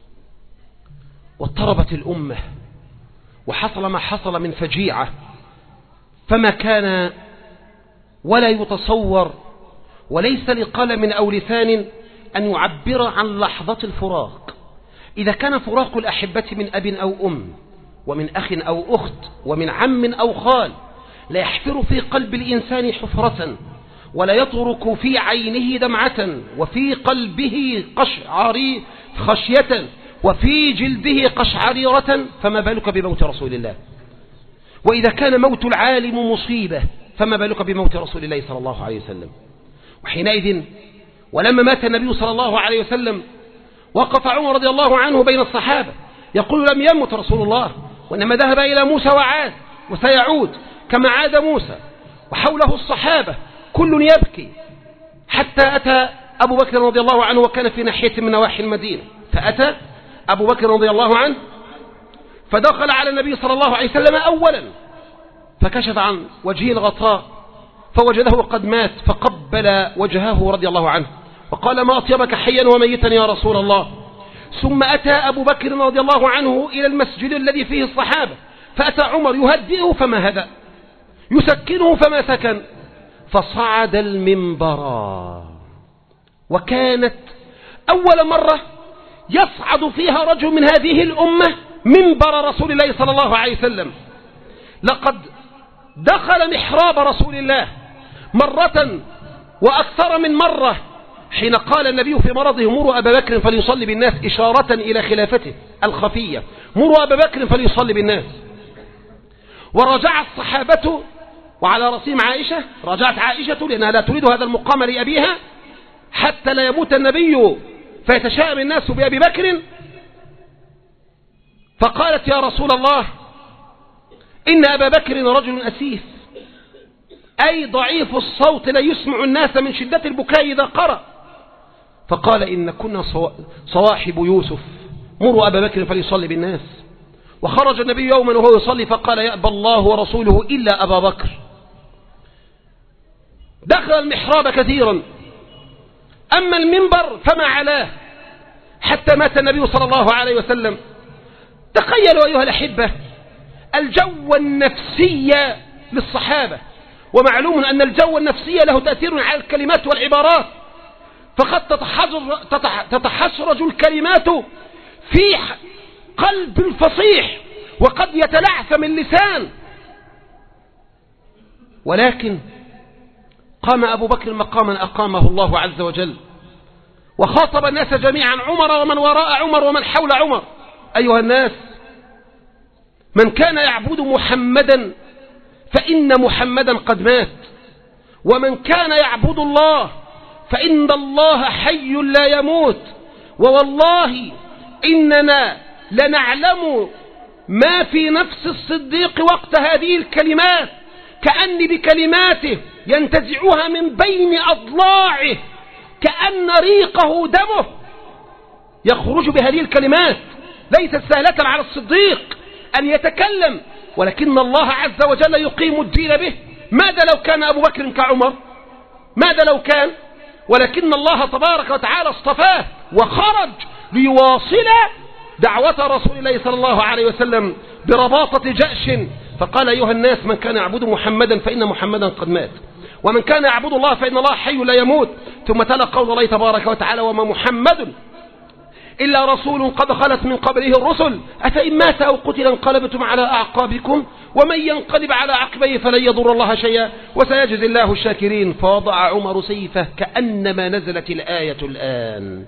واضطربت الأمة، وحصل ما حصل من فجيعة، فما كان ولا يتصور، وليس لقلم أو لسان أن يعبر عن لحظة الفراق. إذا كان فراق الأحبة من أب أو أم، ومن أخ أو أخت، ومن عم أو خال، لا يحفر في قلب الإنسان حفرة، ولا يترك في عينه دمعة، وفي قلبه خشية، وفي جلده قشعريرة، فما بالك بموت رسول الله؟ وإذا كان موت العالم مصيبة، فما بالك بموت رسول الله صلى الله عليه وسلم؟ وحينئذ ولما مات النبي صلى الله عليه وسلم، وقف عمر رضي الله عنه بين الصحابة يقول: لم يمت رسول الله، وإنما ذهب إلى موسى وعاد، وسيعود كما عاد موسى. وحوله الصحابة كل يبكي، حتى أتى أبو بكر رضي الله عنه، وكان في ناحية من نواحي المدينة، فأتى أبو بكر رضي الله عنه فدخل على النبي صلى الله عليه وسلم أولا، فكشف عن وجهه الغطاء فوجده قد مات، فقبل وجهه رضي الله عنه وقال: ما أطيبك حيا وميتا يا رسول الله. ثم أتى أبو بكر رضي الله عنه إلى المسجد الذي فيه الصحابة، فأتى عمر يهدئه فما هدأ، يسكنه فما سكن، فصعد المنبر. وكانت أول مرة يصعد فيها رجل من هذه الأمة منبر رسول الله صلى الله عليه وسلم. لقد دخل محراب رسول الله مرة وأكثر من مرة، حين قال النبي في مرضه: مروا أبا بكر فليصلي بالناس، إشارة إلى خلافته الخفية، مروا أبا بكر فليصلي بالناس. ورجع الصحابة وعلى رأسهم عائشة، رجعت عائشة لأنها لا تريد هذا المقام لأبيها حتى لا يموت النبي فيتشائم الناس بأبي بكر، فقالت: يا رسول الله، إن أبا بكر رجل أسيف، أي ضعيف الصوت، لا يسمع الناس من شدة البكاء إذا قرأ. فقال: إن كنا صواحب يوسف، مروا أبا بكر فليصلي بالناس. وخرج النبي يوما وهو يصلي فقال: يأبى الله ورسوله إلا أبا بكر. دخل المحراب كثيرا، أما المنبر فما علاه حتى مات النبي صلى الله عليه وسلم. تخيلوا أيها الأحبة الجو النفسي للصحابة، ومعلوم أن الجو النفسي له تأثير على الكلمات والعبارات، فقد تتحشرج الكلمات في قلب الفصيح، وقد يتلعثم اللسان. ولكن قام أبو بكر مقاما أقامه الله عز وجل، وخاطب الناس جميعا، عمر ومن وراء عمر ومن حول عمر: أيها الناس، من كان يعبد محمدا فإن محمدا قد مات، ومن كان يعبد الله فإن الله حي لا يموت، ووالله إننا لنعلم ما في نفس الصديق وقت هذه الكلمات، كأن بكلماته ينتزعها من بين أضلاعه، كأن ريقه دمه يخرج بهذه الكلمات. ليست سهلة على الصديق أن يتكلم، ولكن الله عز وجل يقيم الدين به. ماذا لو كان أبو بكر كعمر؟ ماذا لو كان؟ ولكن الله تبارك وتعالى اصطفاه وخرج ليواصل دعوة رسول الله صلى الله عليه وسلم برباطة جأش، فقال: أيها الناس، من كان يعبد محمدا فإن محمدا قد مات، ومن كان يعبد الله فإن الله حي لا يموت. ثم تلا قول الله تبارك وتعالى: وما محمد إلا رسول قد خلت من قبله الرسل أفإن مات أو قتل انقلبتم على أعقابكم ومن ينقلب على عقبيه فلن يضر الله شيئا وسيجزي الله الشاكرين. فوضع عمر سيفه كأنما نزلت الآية الآن.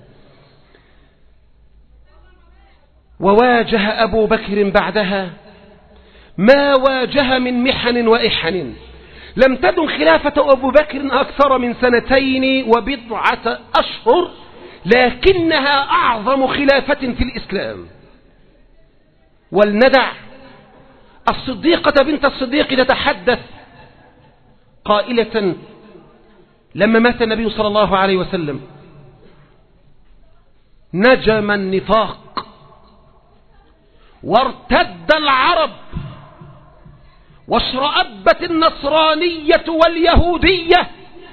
وواجه أبو بكر بعدها ما واجه من محن وإحن. لم تدم خلافة أبو بكر أكثر من 2 وبضعة أشهر لكنها أعظم خلافة في الإسلام. ولندع الصديقة بنت الصديق تتحدث قائلة: لما مات النبي صلى الله عليه وسلم نجم النفاق وارتد العرب واشرأبت النصرانية واليهودية،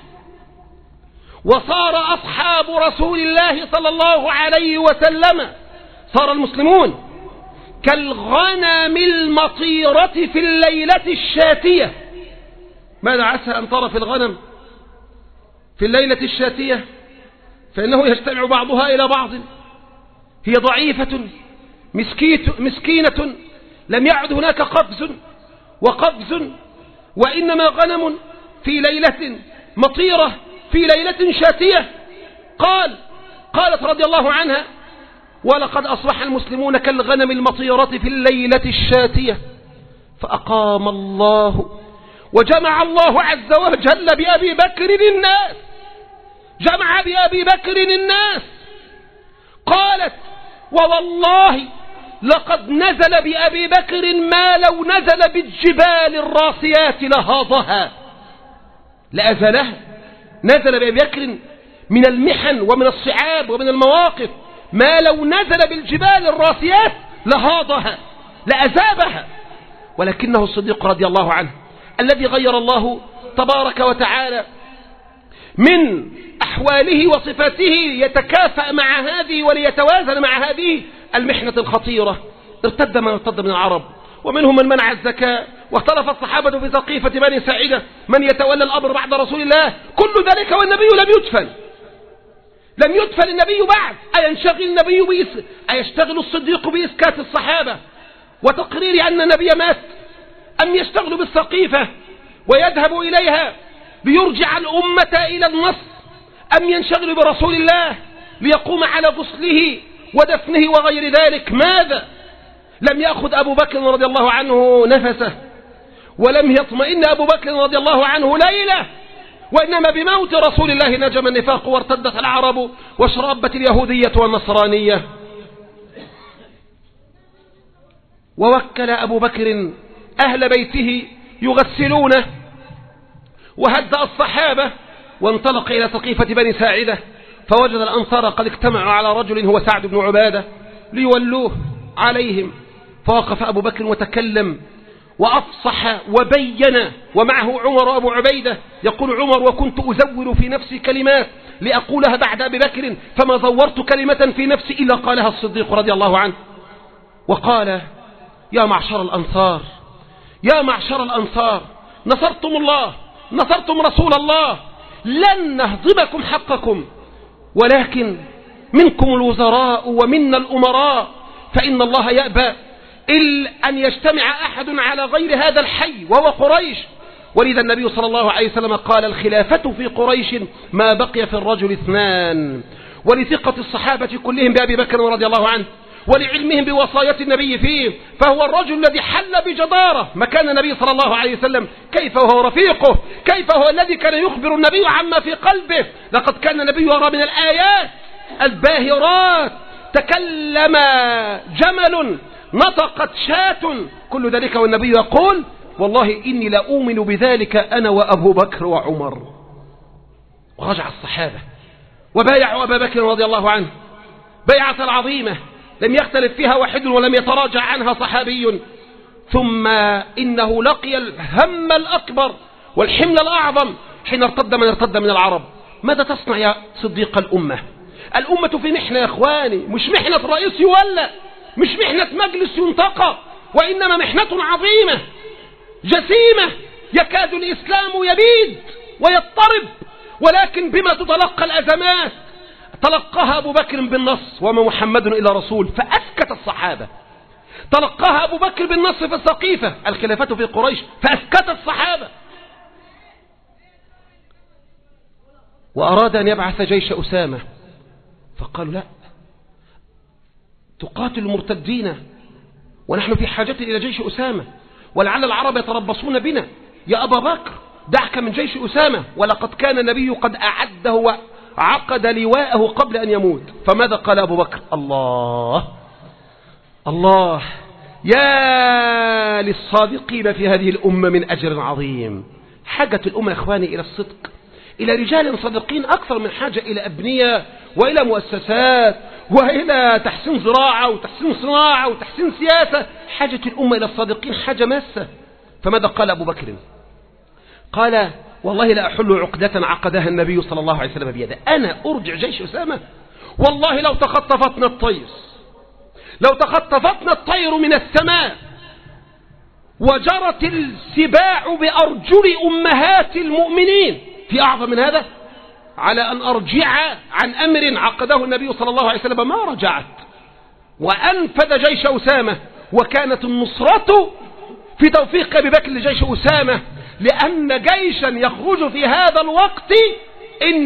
وصار أصحاب رسول الله صلى الله عليه وسلم، صار المسلمون كالغنم المطيرة في الليلة الشاتية. ماذا عسى أن ترى في الغنم في الليلة الشاتية؟ فإنه يجتمع بعضها إلى بعض، هي ضعيفة مسكينة، لم يعد هناك وقبز، وإنما غنم في ليلة مطيرة في ليلة شاتية. قالت رضي الله عنها: ولقد أصبح المسلمون كالغنم المطيرة في الليلة الشاتية. فأقام الله وجمع الله عز وجل بأبي بكر الناس، جمع بأبي بكر الناس. قالت: ووالله لقد نزل بأبي بكر ما لو نزل بالجبال الراسيات لهاضها لأزلها. نزل بأبي بكر من المحن ومن الصعاب ومن المواقف ما لو نزل بالجبال الراسيات لهاضها لأذابها. ولكنه الصديق رضي الله عنه الذي غير الله تبارك وتعالى من أحواله وصفاته يتكافأ مع هذه وليتوازن مع هذه المحنة الخطيرة. ارتد من ارتد من العرب، ومنهم من منع الزكاة، واختلف الصحابة في سقيفة بني ساعدة من يتولى الأمر بعد رسول الله. كل ذلك والنبي لم يدفن النبي بعد. أيشتغل الصديق بإسكات الصحابة وتقرير أن النبي مات، أم يشتغل بالسقيفة ويذهب إليها ليرجع الأمة إلى النص، أم ينشغل برسول الله ليقوم على غسله ودفنه وغير ذلك؟ ماذا؟ لم يأخذ أبو بكر رضي الله عنه نفسه، ولم يطمئن أبو بكر رضي الله عنه ليلة، وإنما بموت رسول الله نجم النفاق وارتدت العرب واشربت اليهودية والنصرانية. ووكل أبو بكر أهل بيته يغسلونه، وهدأ الصحابة وانطلق إلى سقيفة بني ساعدة، فوجد الأنصار قد اجتمعوا على رجل هو سعد بن عبادة ليولوه عليهم. فوقف أبو بكر وتكلم وأفصح وبين، ومعه عمر وأبو عبيدة. يقول عمر: وكنت أزور في نفسي كلمات لأقولها بعد أبي بكر، فما زورت كلمة في نفسي إلا قالها الصديق رضي الله عنه. وقال: يا معشر الأنصار، نصرتم الله، نصرتم رسول الله، لن نهضمكم حقكم، ولكن منكم الوزراء ومنا الأمراء، فإن الله يأبى إلا أن يجتمع أحد على غير هذا الحي وهو قريش. ولذا النبي صلى الله عليه وسلم قال: الخلافة في قريش ما بقي في الرجل اثنان. ولثقة الصحابة كلهم بأبي بكر رضي الله عنه، ولعلمهم بوصاية النبي فيه، فهو الرجل الذي حل بجدارة مكان النبي صلى الله عليه وسلم. كيف وهو رفيقه؟ كيف هو الذي كان يخبر النبي عما في قلبه؟ لقد كان النبي يرى من الآيات الباهرات: تكلم جمل، نطقت شاة، كل ذلك والنبي يقول: والله إني لأؤمن بذلك أنا وأبو بكر وعمر. ورجع الصحابة وبايعوا أبا بكر رضي الله عنه بيعة العظيمة لم يختلف فيها واحد ولم يتراجع عنها صحابي. ثم إنه لقي الهم الأكبر والحمل الأعظم حين ارتد من العرب. ماذا تصنع يا صديق الأمة؟ الأمة في محنة يا إخواني، مش محنة رئيس يولى، مش محنة مجلس ينتقى، وإنما محنة عظيمة جسيمة يكاد الإسلام يبيد ويضطرب. ولكن بما تتلقى الأزمات تلقاها أبو بكر بالنص: وما محمد إلا رسول، فأسكت الصحابة. تلقاها أبو بكر بالنص في السقيفة: الخلافة في قريش، فأسكت الصحابة. وأراد أن يبعث جيش أسامة، فقالوا: لا، تقاتل المرتدين ونحن في حاجة إلى جيش أسامة، ولعل العرب يتربصون بنا. يا أبا بكر، دعك من جيش أسامة، ولقد كان النبي قد أعده عقد لواءه قبل أن يموت. فماذا قال أبو بكر؟ الله الله، يا للصادقين في هذه الأمة من أجر عظيم. حاجة الأمة يا إخواني إلى الصدق، إلى رجال صادقين أكثر من حاجة إلى أبنية وإلى مؤسسات وإلى تحسين زراعة وتحسين صناعة وتحسين سياسة. حاجة الأمة إلى الصادقين حاجة ماسة. فماذا قال أبو بكر؟ قال والله لا أحل عقدة عقدها النبي صلى الله عليه وسلم بيده. أنا أرجع جيش أسامة والله لو تخطفتنا الطير، لو تخطفتنا الطير من السماء وجرت السباع بأرجل أمهات المؤمنين، في أعظم من هذا؟ على أن أرجع عن أمر عقده النبي صلى الله عليه وسلم ما رجعت. وأنفذ جيش أسامة، وكانت النصرة في توفيق أبي بكر لجيش أسامة، لأن جيشا يخرج في هذا الوقت إن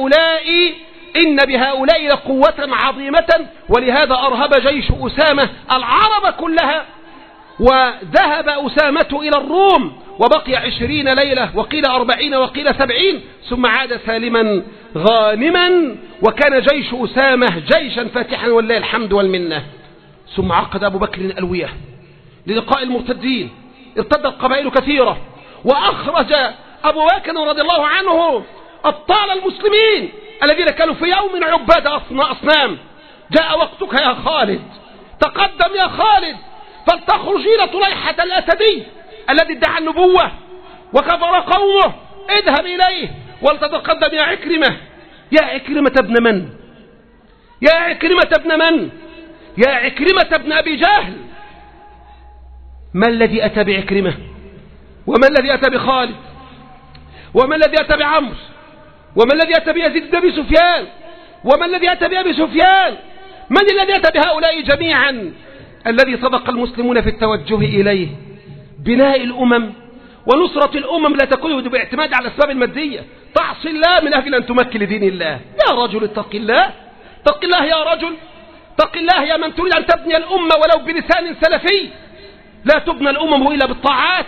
بهؤلاء لقوة عظيمة. ولهذا أرهب جيش أسامة العرب كلها، وذهب أسامة إلى الروم وبقي 20 ليلة، وقيل 40 وقيل 70، ثم عاد سالما غانما. وكان جيش أسامة جيشا فاتحا ولله الحمد والمنة. ثم عقد أبو بكر ألوية للقاء المرتدين، ارتدت قبائل كثيرة، وأخرج أبو بكر رضي الله عنه أبطال المسلمين الذين كانوا في يوم عباد أصنام. جاء وقتك يا خالد، تقدم يا خالد فلتخرج إلى طليحة الأسدي الذي ادعى النبوة وكفر قومه، اذهب إليه ولتتقدم يا عكرمة. يا عكرمة ابن من؟ يا عكرمة ابن من؟ يا عكرمة ابن أبي جهل. ما الذي أتى بعكرمة؟ وما الذي أتى بخالد؟ وما الذي أتى بعمرو؟ وما الذي أتى بيزيد بن أبي سفيان؟ وما الذي أتى بأبي سفيان؟ من الذي أتى بهؤلاء جميعا؟ الذي صدق المسلمون في التوجه إليه. بناء الأمم ونصرة الأمم لا تكون باعتماد على الأسباب المادية. تعصي الله من أجل أن تمكن لدين الله. يا رجل اتق الله، اتق الله يا رجل، اتق الله يا من تريد أن تبني الأمة ولو بلسان سلفي. لا تبنى الأمم إلا بالطاعات.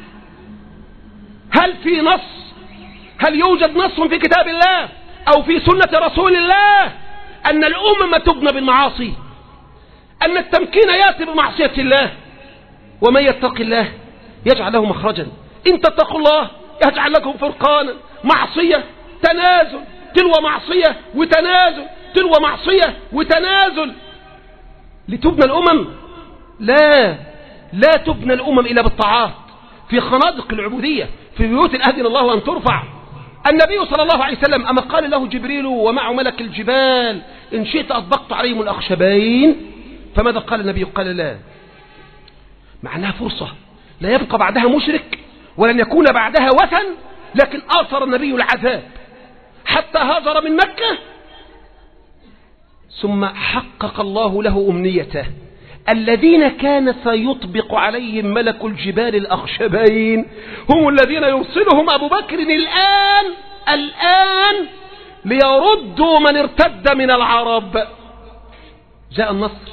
هل يوجد نص في كتاب الله أو في سنة رسول الله أن الأمم تبنى بالمعاصي، أن التمكين يأتي بمعصية الله؟ ومن يتق الله يجعل له مخرجا. إن تتقوا الله يجعل لكم فرقانا. معصية تنازل تلو معصية وتنازل تلو معصية وتنازل لتبنى الأمم. لا تبنى الأمم إلا بالطاعات، في خنادق العبودية، في بيوت أذن الله أن ترفع. النبي صلى الله عليه وسلم أما قال له جبريل ومعه ملك الجبال إن شئت أطبقت عليهم الأخشبين، فماذا قال النبي؟ قال لا، معناها فرصة لا يبقى بعدها مشرك ولن يكون بعدها وثن. لكن آثر النبي العذاب حتى هاجر من مكة، ثم حقق الله له أمنيته. الذين كان سيطبق عليهم ملك الجبال الأخشبين هم الذين يرسلهم أبو بكر الآن ليردوا من ارتد من العرب. جاء النصر،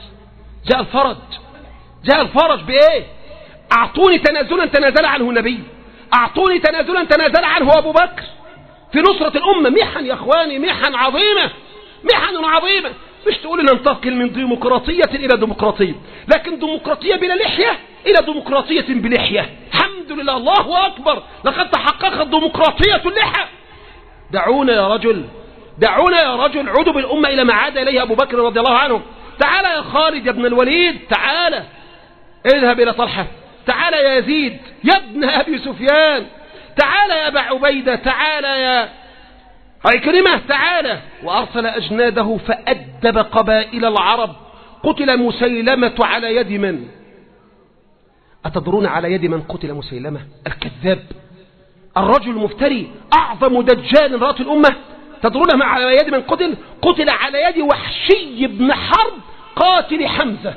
جاء الفرج بإيه؟ أعطوني تنازلا تنازل عنه النبي، أعطوني تنازلا تنازل عنه أبو بكر في نصرة الأمة. محن يا أخواني، محن عظيمة. مش تقول ننتقل من ديمقراطية إلى ديمقراطية، لكن ديمقراطية بلا لحية إلى ديمقراطية بلحية. الحمد لله، الله أكبر، لقد تحققت ديمقراطية اللحى. دعونا يا رجل عدوا بالأمة إلى ما عاد إليه أبو بكر رضي الله عنه. تعال يا خالد يا ابن الوليد، تعال اذهب إلى طلحة، تعال يا يزيد يا ابن أبي سفيان، تعال يا أبا عبيدة، تعال يا عكرمة، تعال. وأرسل أجناده فأدب قبائل العرب. قتل مسيلمة على يد من؟ أتدرون على يد من قتل مسيلمة؟ الكذاب، الرجل المفتري، أعظم دجال رأت الأمة. تدرون على يد من قتل؟ قتل على يد وحشي بن حرب قاتل حمزة.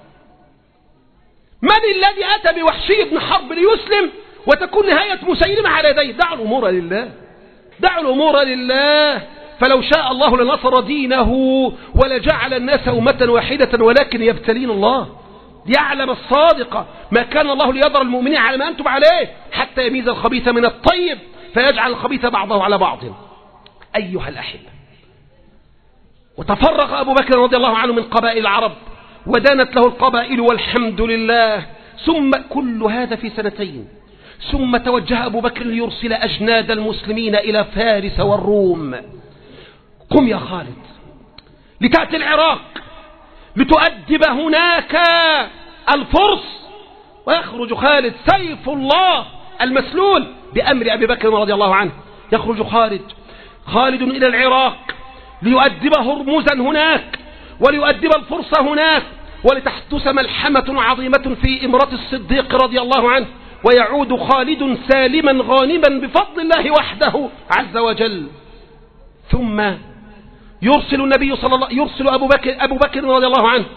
من الذي أتى بوحشي بن حرب ليسلم وتكون نهاية مسيلمة على يديه؟ دعوا الأمور لله. فلو شاء الله لنصر دينه ولجعل الناس أمة واحدة، ولكن يبتلين الله يعلم الصادق. ما كان الله ليذر المؤمنين على ما أنتم عليه حتى يميز الخبيث من الطيب فيجعل الخبيث بعضه على بعض. أيها الأحبة، وتفرغ أبو بكر رضي الله عنه من قبائل العرب ودانت له القبائل والحمد لله. ثم كل هذا في سنتين. ثم توجه أبو بكر ليرسل أجناد المسلمين إلى فارس والروم. قم يا خالد لتأتي العراق لتؤدب هناك الفرس. ويخرج خالد سيف الله المسلول بأمر أبي بكر رضي الله عنه. يخرج خالد إلى العراق ليؤدب هرمزا هناك وليؤدب الفرس هناك، ولتحدث ملحمة عظيمة في إمرة الصديق رضي الله عنه، ويعود خالد سالما غانما بفضل الله وحده عز وجل. ثم يرسل أبو بكر رضي الله عنه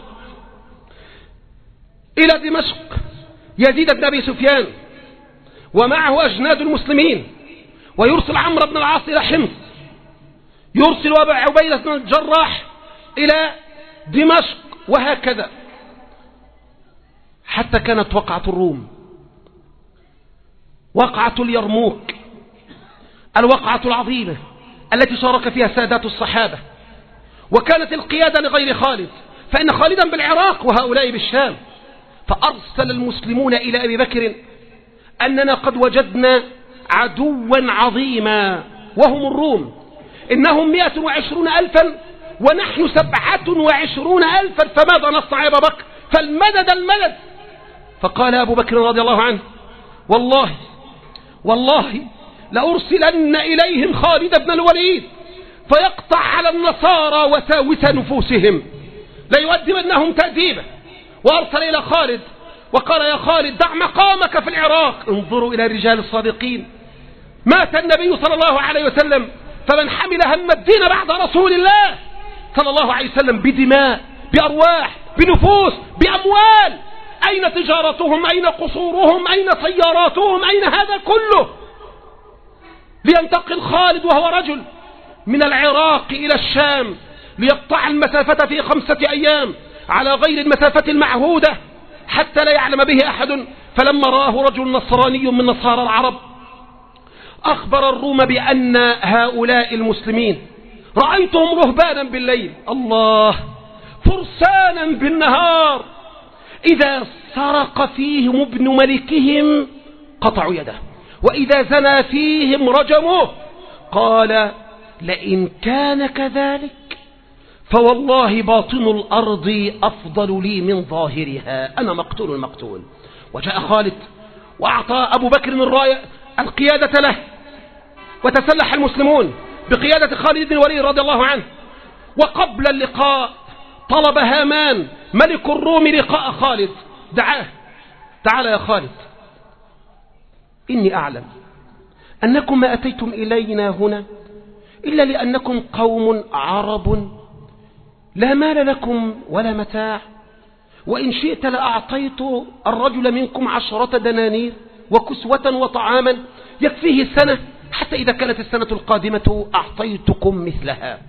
إلى دمشق يزيد بن أبي سفيان ومعه أجناد المسلمين، ويرسل عمرو بن العاص إلى حمص، يرسل أبا عبيدة بن الجراح إلى دمشق، وهكذا حتى كانت وقعة الروم، وقعة اليرموك، الوقعة العظيمة التي شارك فيها سادات الصحابة، وكانت القيادة لغير خالد، فإن خالدا بالعراق وهؤلاء بالشام. فأرسل المسلمون إلى أبي بكر أننا قد وجدنا عدوا عظيما وهم الروم، إنهم 120,000 ونحن 27,000، فماذا نصنع يا أبا بكر؟ فالمدد. فقال أبو بكر رضي الله عنه: والله لأرسلن إليهم خالد بن الوليد فيقطع على النصارى وساوس نفوسهم، ليؤدبنهم تأديبا. وأرسل إلى خالد وقال: يا خالد دع مقامك في العراق. انظروا إلى الرجال الصادقين. مات النبي صلى الله عليه وسلم، فمن حمل هم الدين بعد رسول الله صلى الله عليه وسلم بدماء، بأرواح، بنفوس، بأموال. أين تجارتهم؟ أين قصورهم؟ أين سياراتهم؟ أين هذا كله؟ لينتقل خالد وهو رجل من العراق إلى الشام ليقطع المسافة في 5 أيام على غير المسافة المعهودة حتى لا يعلم به أحد. فلما رآه رجل نصراني من نصارى العرب أخبر الروم بأن هؤلاء المسلمين رأيتهم رهبانا بالليل، الله، فرسانا بالنهار، إذا سرق فيهم ابن ملكهم قطعوا يده، وإذا زنى فيهم رجموه. قال: لئن كان كذلك فوالله باطن الأرض أفضل لي من ظاهرها، أنا مقتول. وجاء خالد وأعطى أبو بكر الراية القيادة له، وتسلح المسلمون بقيادة خالد بن الوليد رضي الله عنه. وقبل اللقاء طلب هامان ملك الروم لقاء خالد، دعاه: تعال يا خالد، إني أعلم أنكم ما أتيتم إلينا هنا إلا لأنكم قوم عرب لا مال لكم ولا متاع، وإن شئت لأعطيت الرجل منكم 10 دنانير وكسوة وطعاما يكفيه السنة، حتى إذا كانت السنة القادمة أعطيتكم مثلها.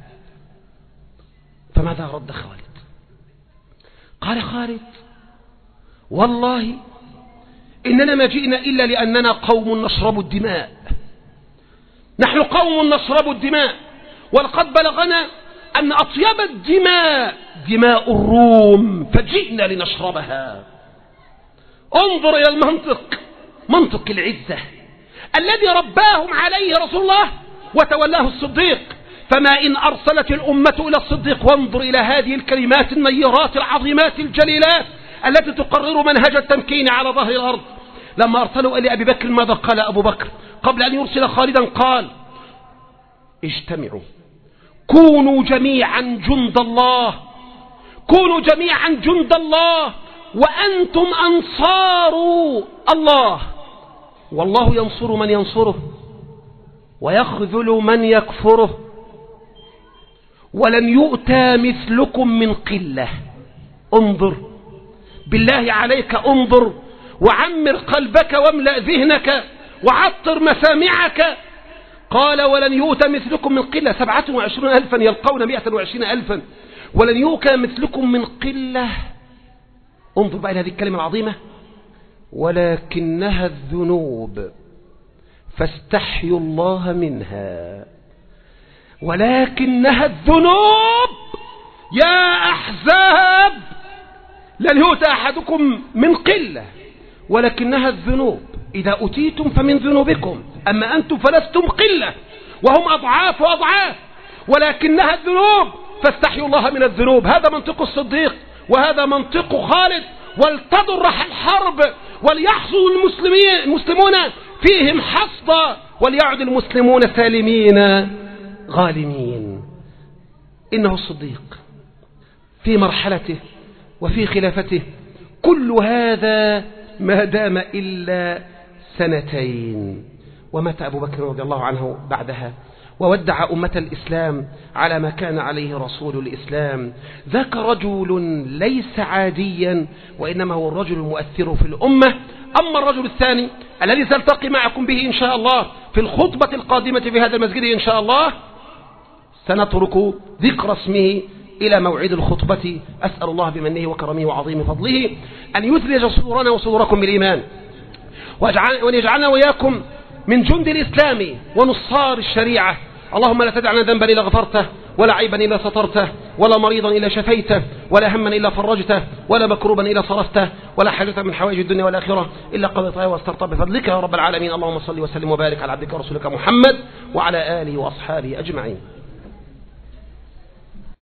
فماذا رد خالد؟ قال خالد: والله إننا ما جئنا إلا لأننا قوم نشرب الدماء، نحن قوم نشرب الدماء، ولقد بلغنا أن أطيب الدماء دماء الروم، فجئنا لنشربها. انظر إلى منطق العزة الذي رباهم عليه رسول الله وتولاه الصديق. فما إن أرسلت الأمة إلى الصديق، وانظر إلى هذه الكلمات النيرات العظيمات الجليلات التي تقرر منهج التمكين على ظهر الأرض. لما أرسلوا إلى أبي بكر ماذا قال أبو بكر قبل أن يرسل خالدا؟ قال: اجتمعوا، كونوا جميعا جند الله، كونوا جميعا جند الله، وأنتم أنصار الله، والله ينصر من ينصره ويخذل من يكفره، ولن يؤتى مثلكم من قلة. انظر بالله عليك، انظر وعمر قلبك واملأ ذهنك وعطر مسامعك. قال: ولن يؤتى مثلكم من قلة، 27,000 يلقون 120,000، ولن يؤتى مثلكم من قلة. انظر بقى إلى هذه الكلمة العظيمة: ولكنها الذنوب فاستحيوا الله منها. ولكنها الذنوب يا أحزاب لن يؤتى أحدكم من قلة ولكنها الذنوب، إذا أتيتم فمن ذنوبكم، أما أنتم فلستم قلة وهم أضعاف وأضعاف، ولكنها الذنوب فاستحيوا الله من الذنوب. هذا منطق الصديق وهذا منطق خالد. ولتضر الحرب وليحصل المسلمون فيهم حصدا وليعد المسلمون سالمين غالمين. إنه الصديق في مرحلته وفي خلافته كل هذا ما دام إلا 2 ومات أبو بكر رضي الله عنه بعدها وودع أمة الإسلام على ما كان عليه رسول الإسلام. ذاك رجل ليس عاديا وإنما هو الرجل المؤثر في الأمة. أما الرجل الثاني الذي سألتقي معكم به إن شاء الله في الخطبة القادمة في هذا المسجد إن شاء الله، سنترك ذكر اسمه إلى موعد الخطبة. أسأل الله بمنه وكرمه وعظيم فضله أن يثلج صدورنا وصدوركم بالإيمان، وأن يجعلنا وإياكم من جند الإسلام ونصار الشريعة. اللهم لا تدعنا ذنبا إلا غفرته، ولا عيبا إلا سترته، ولا مريضا إلا شفيته، ولا هما إلا فرجته، ولا مكروبا إلا صرفته، ولا حاجة من حوائج الدنيا والآخرة إلا قضيتها واسترتها بفضلك يا رب العالمين. اللهم صل وسلم وبارك على عبدك ورسولك محمد وعلى آله وأصحابه أجمعين.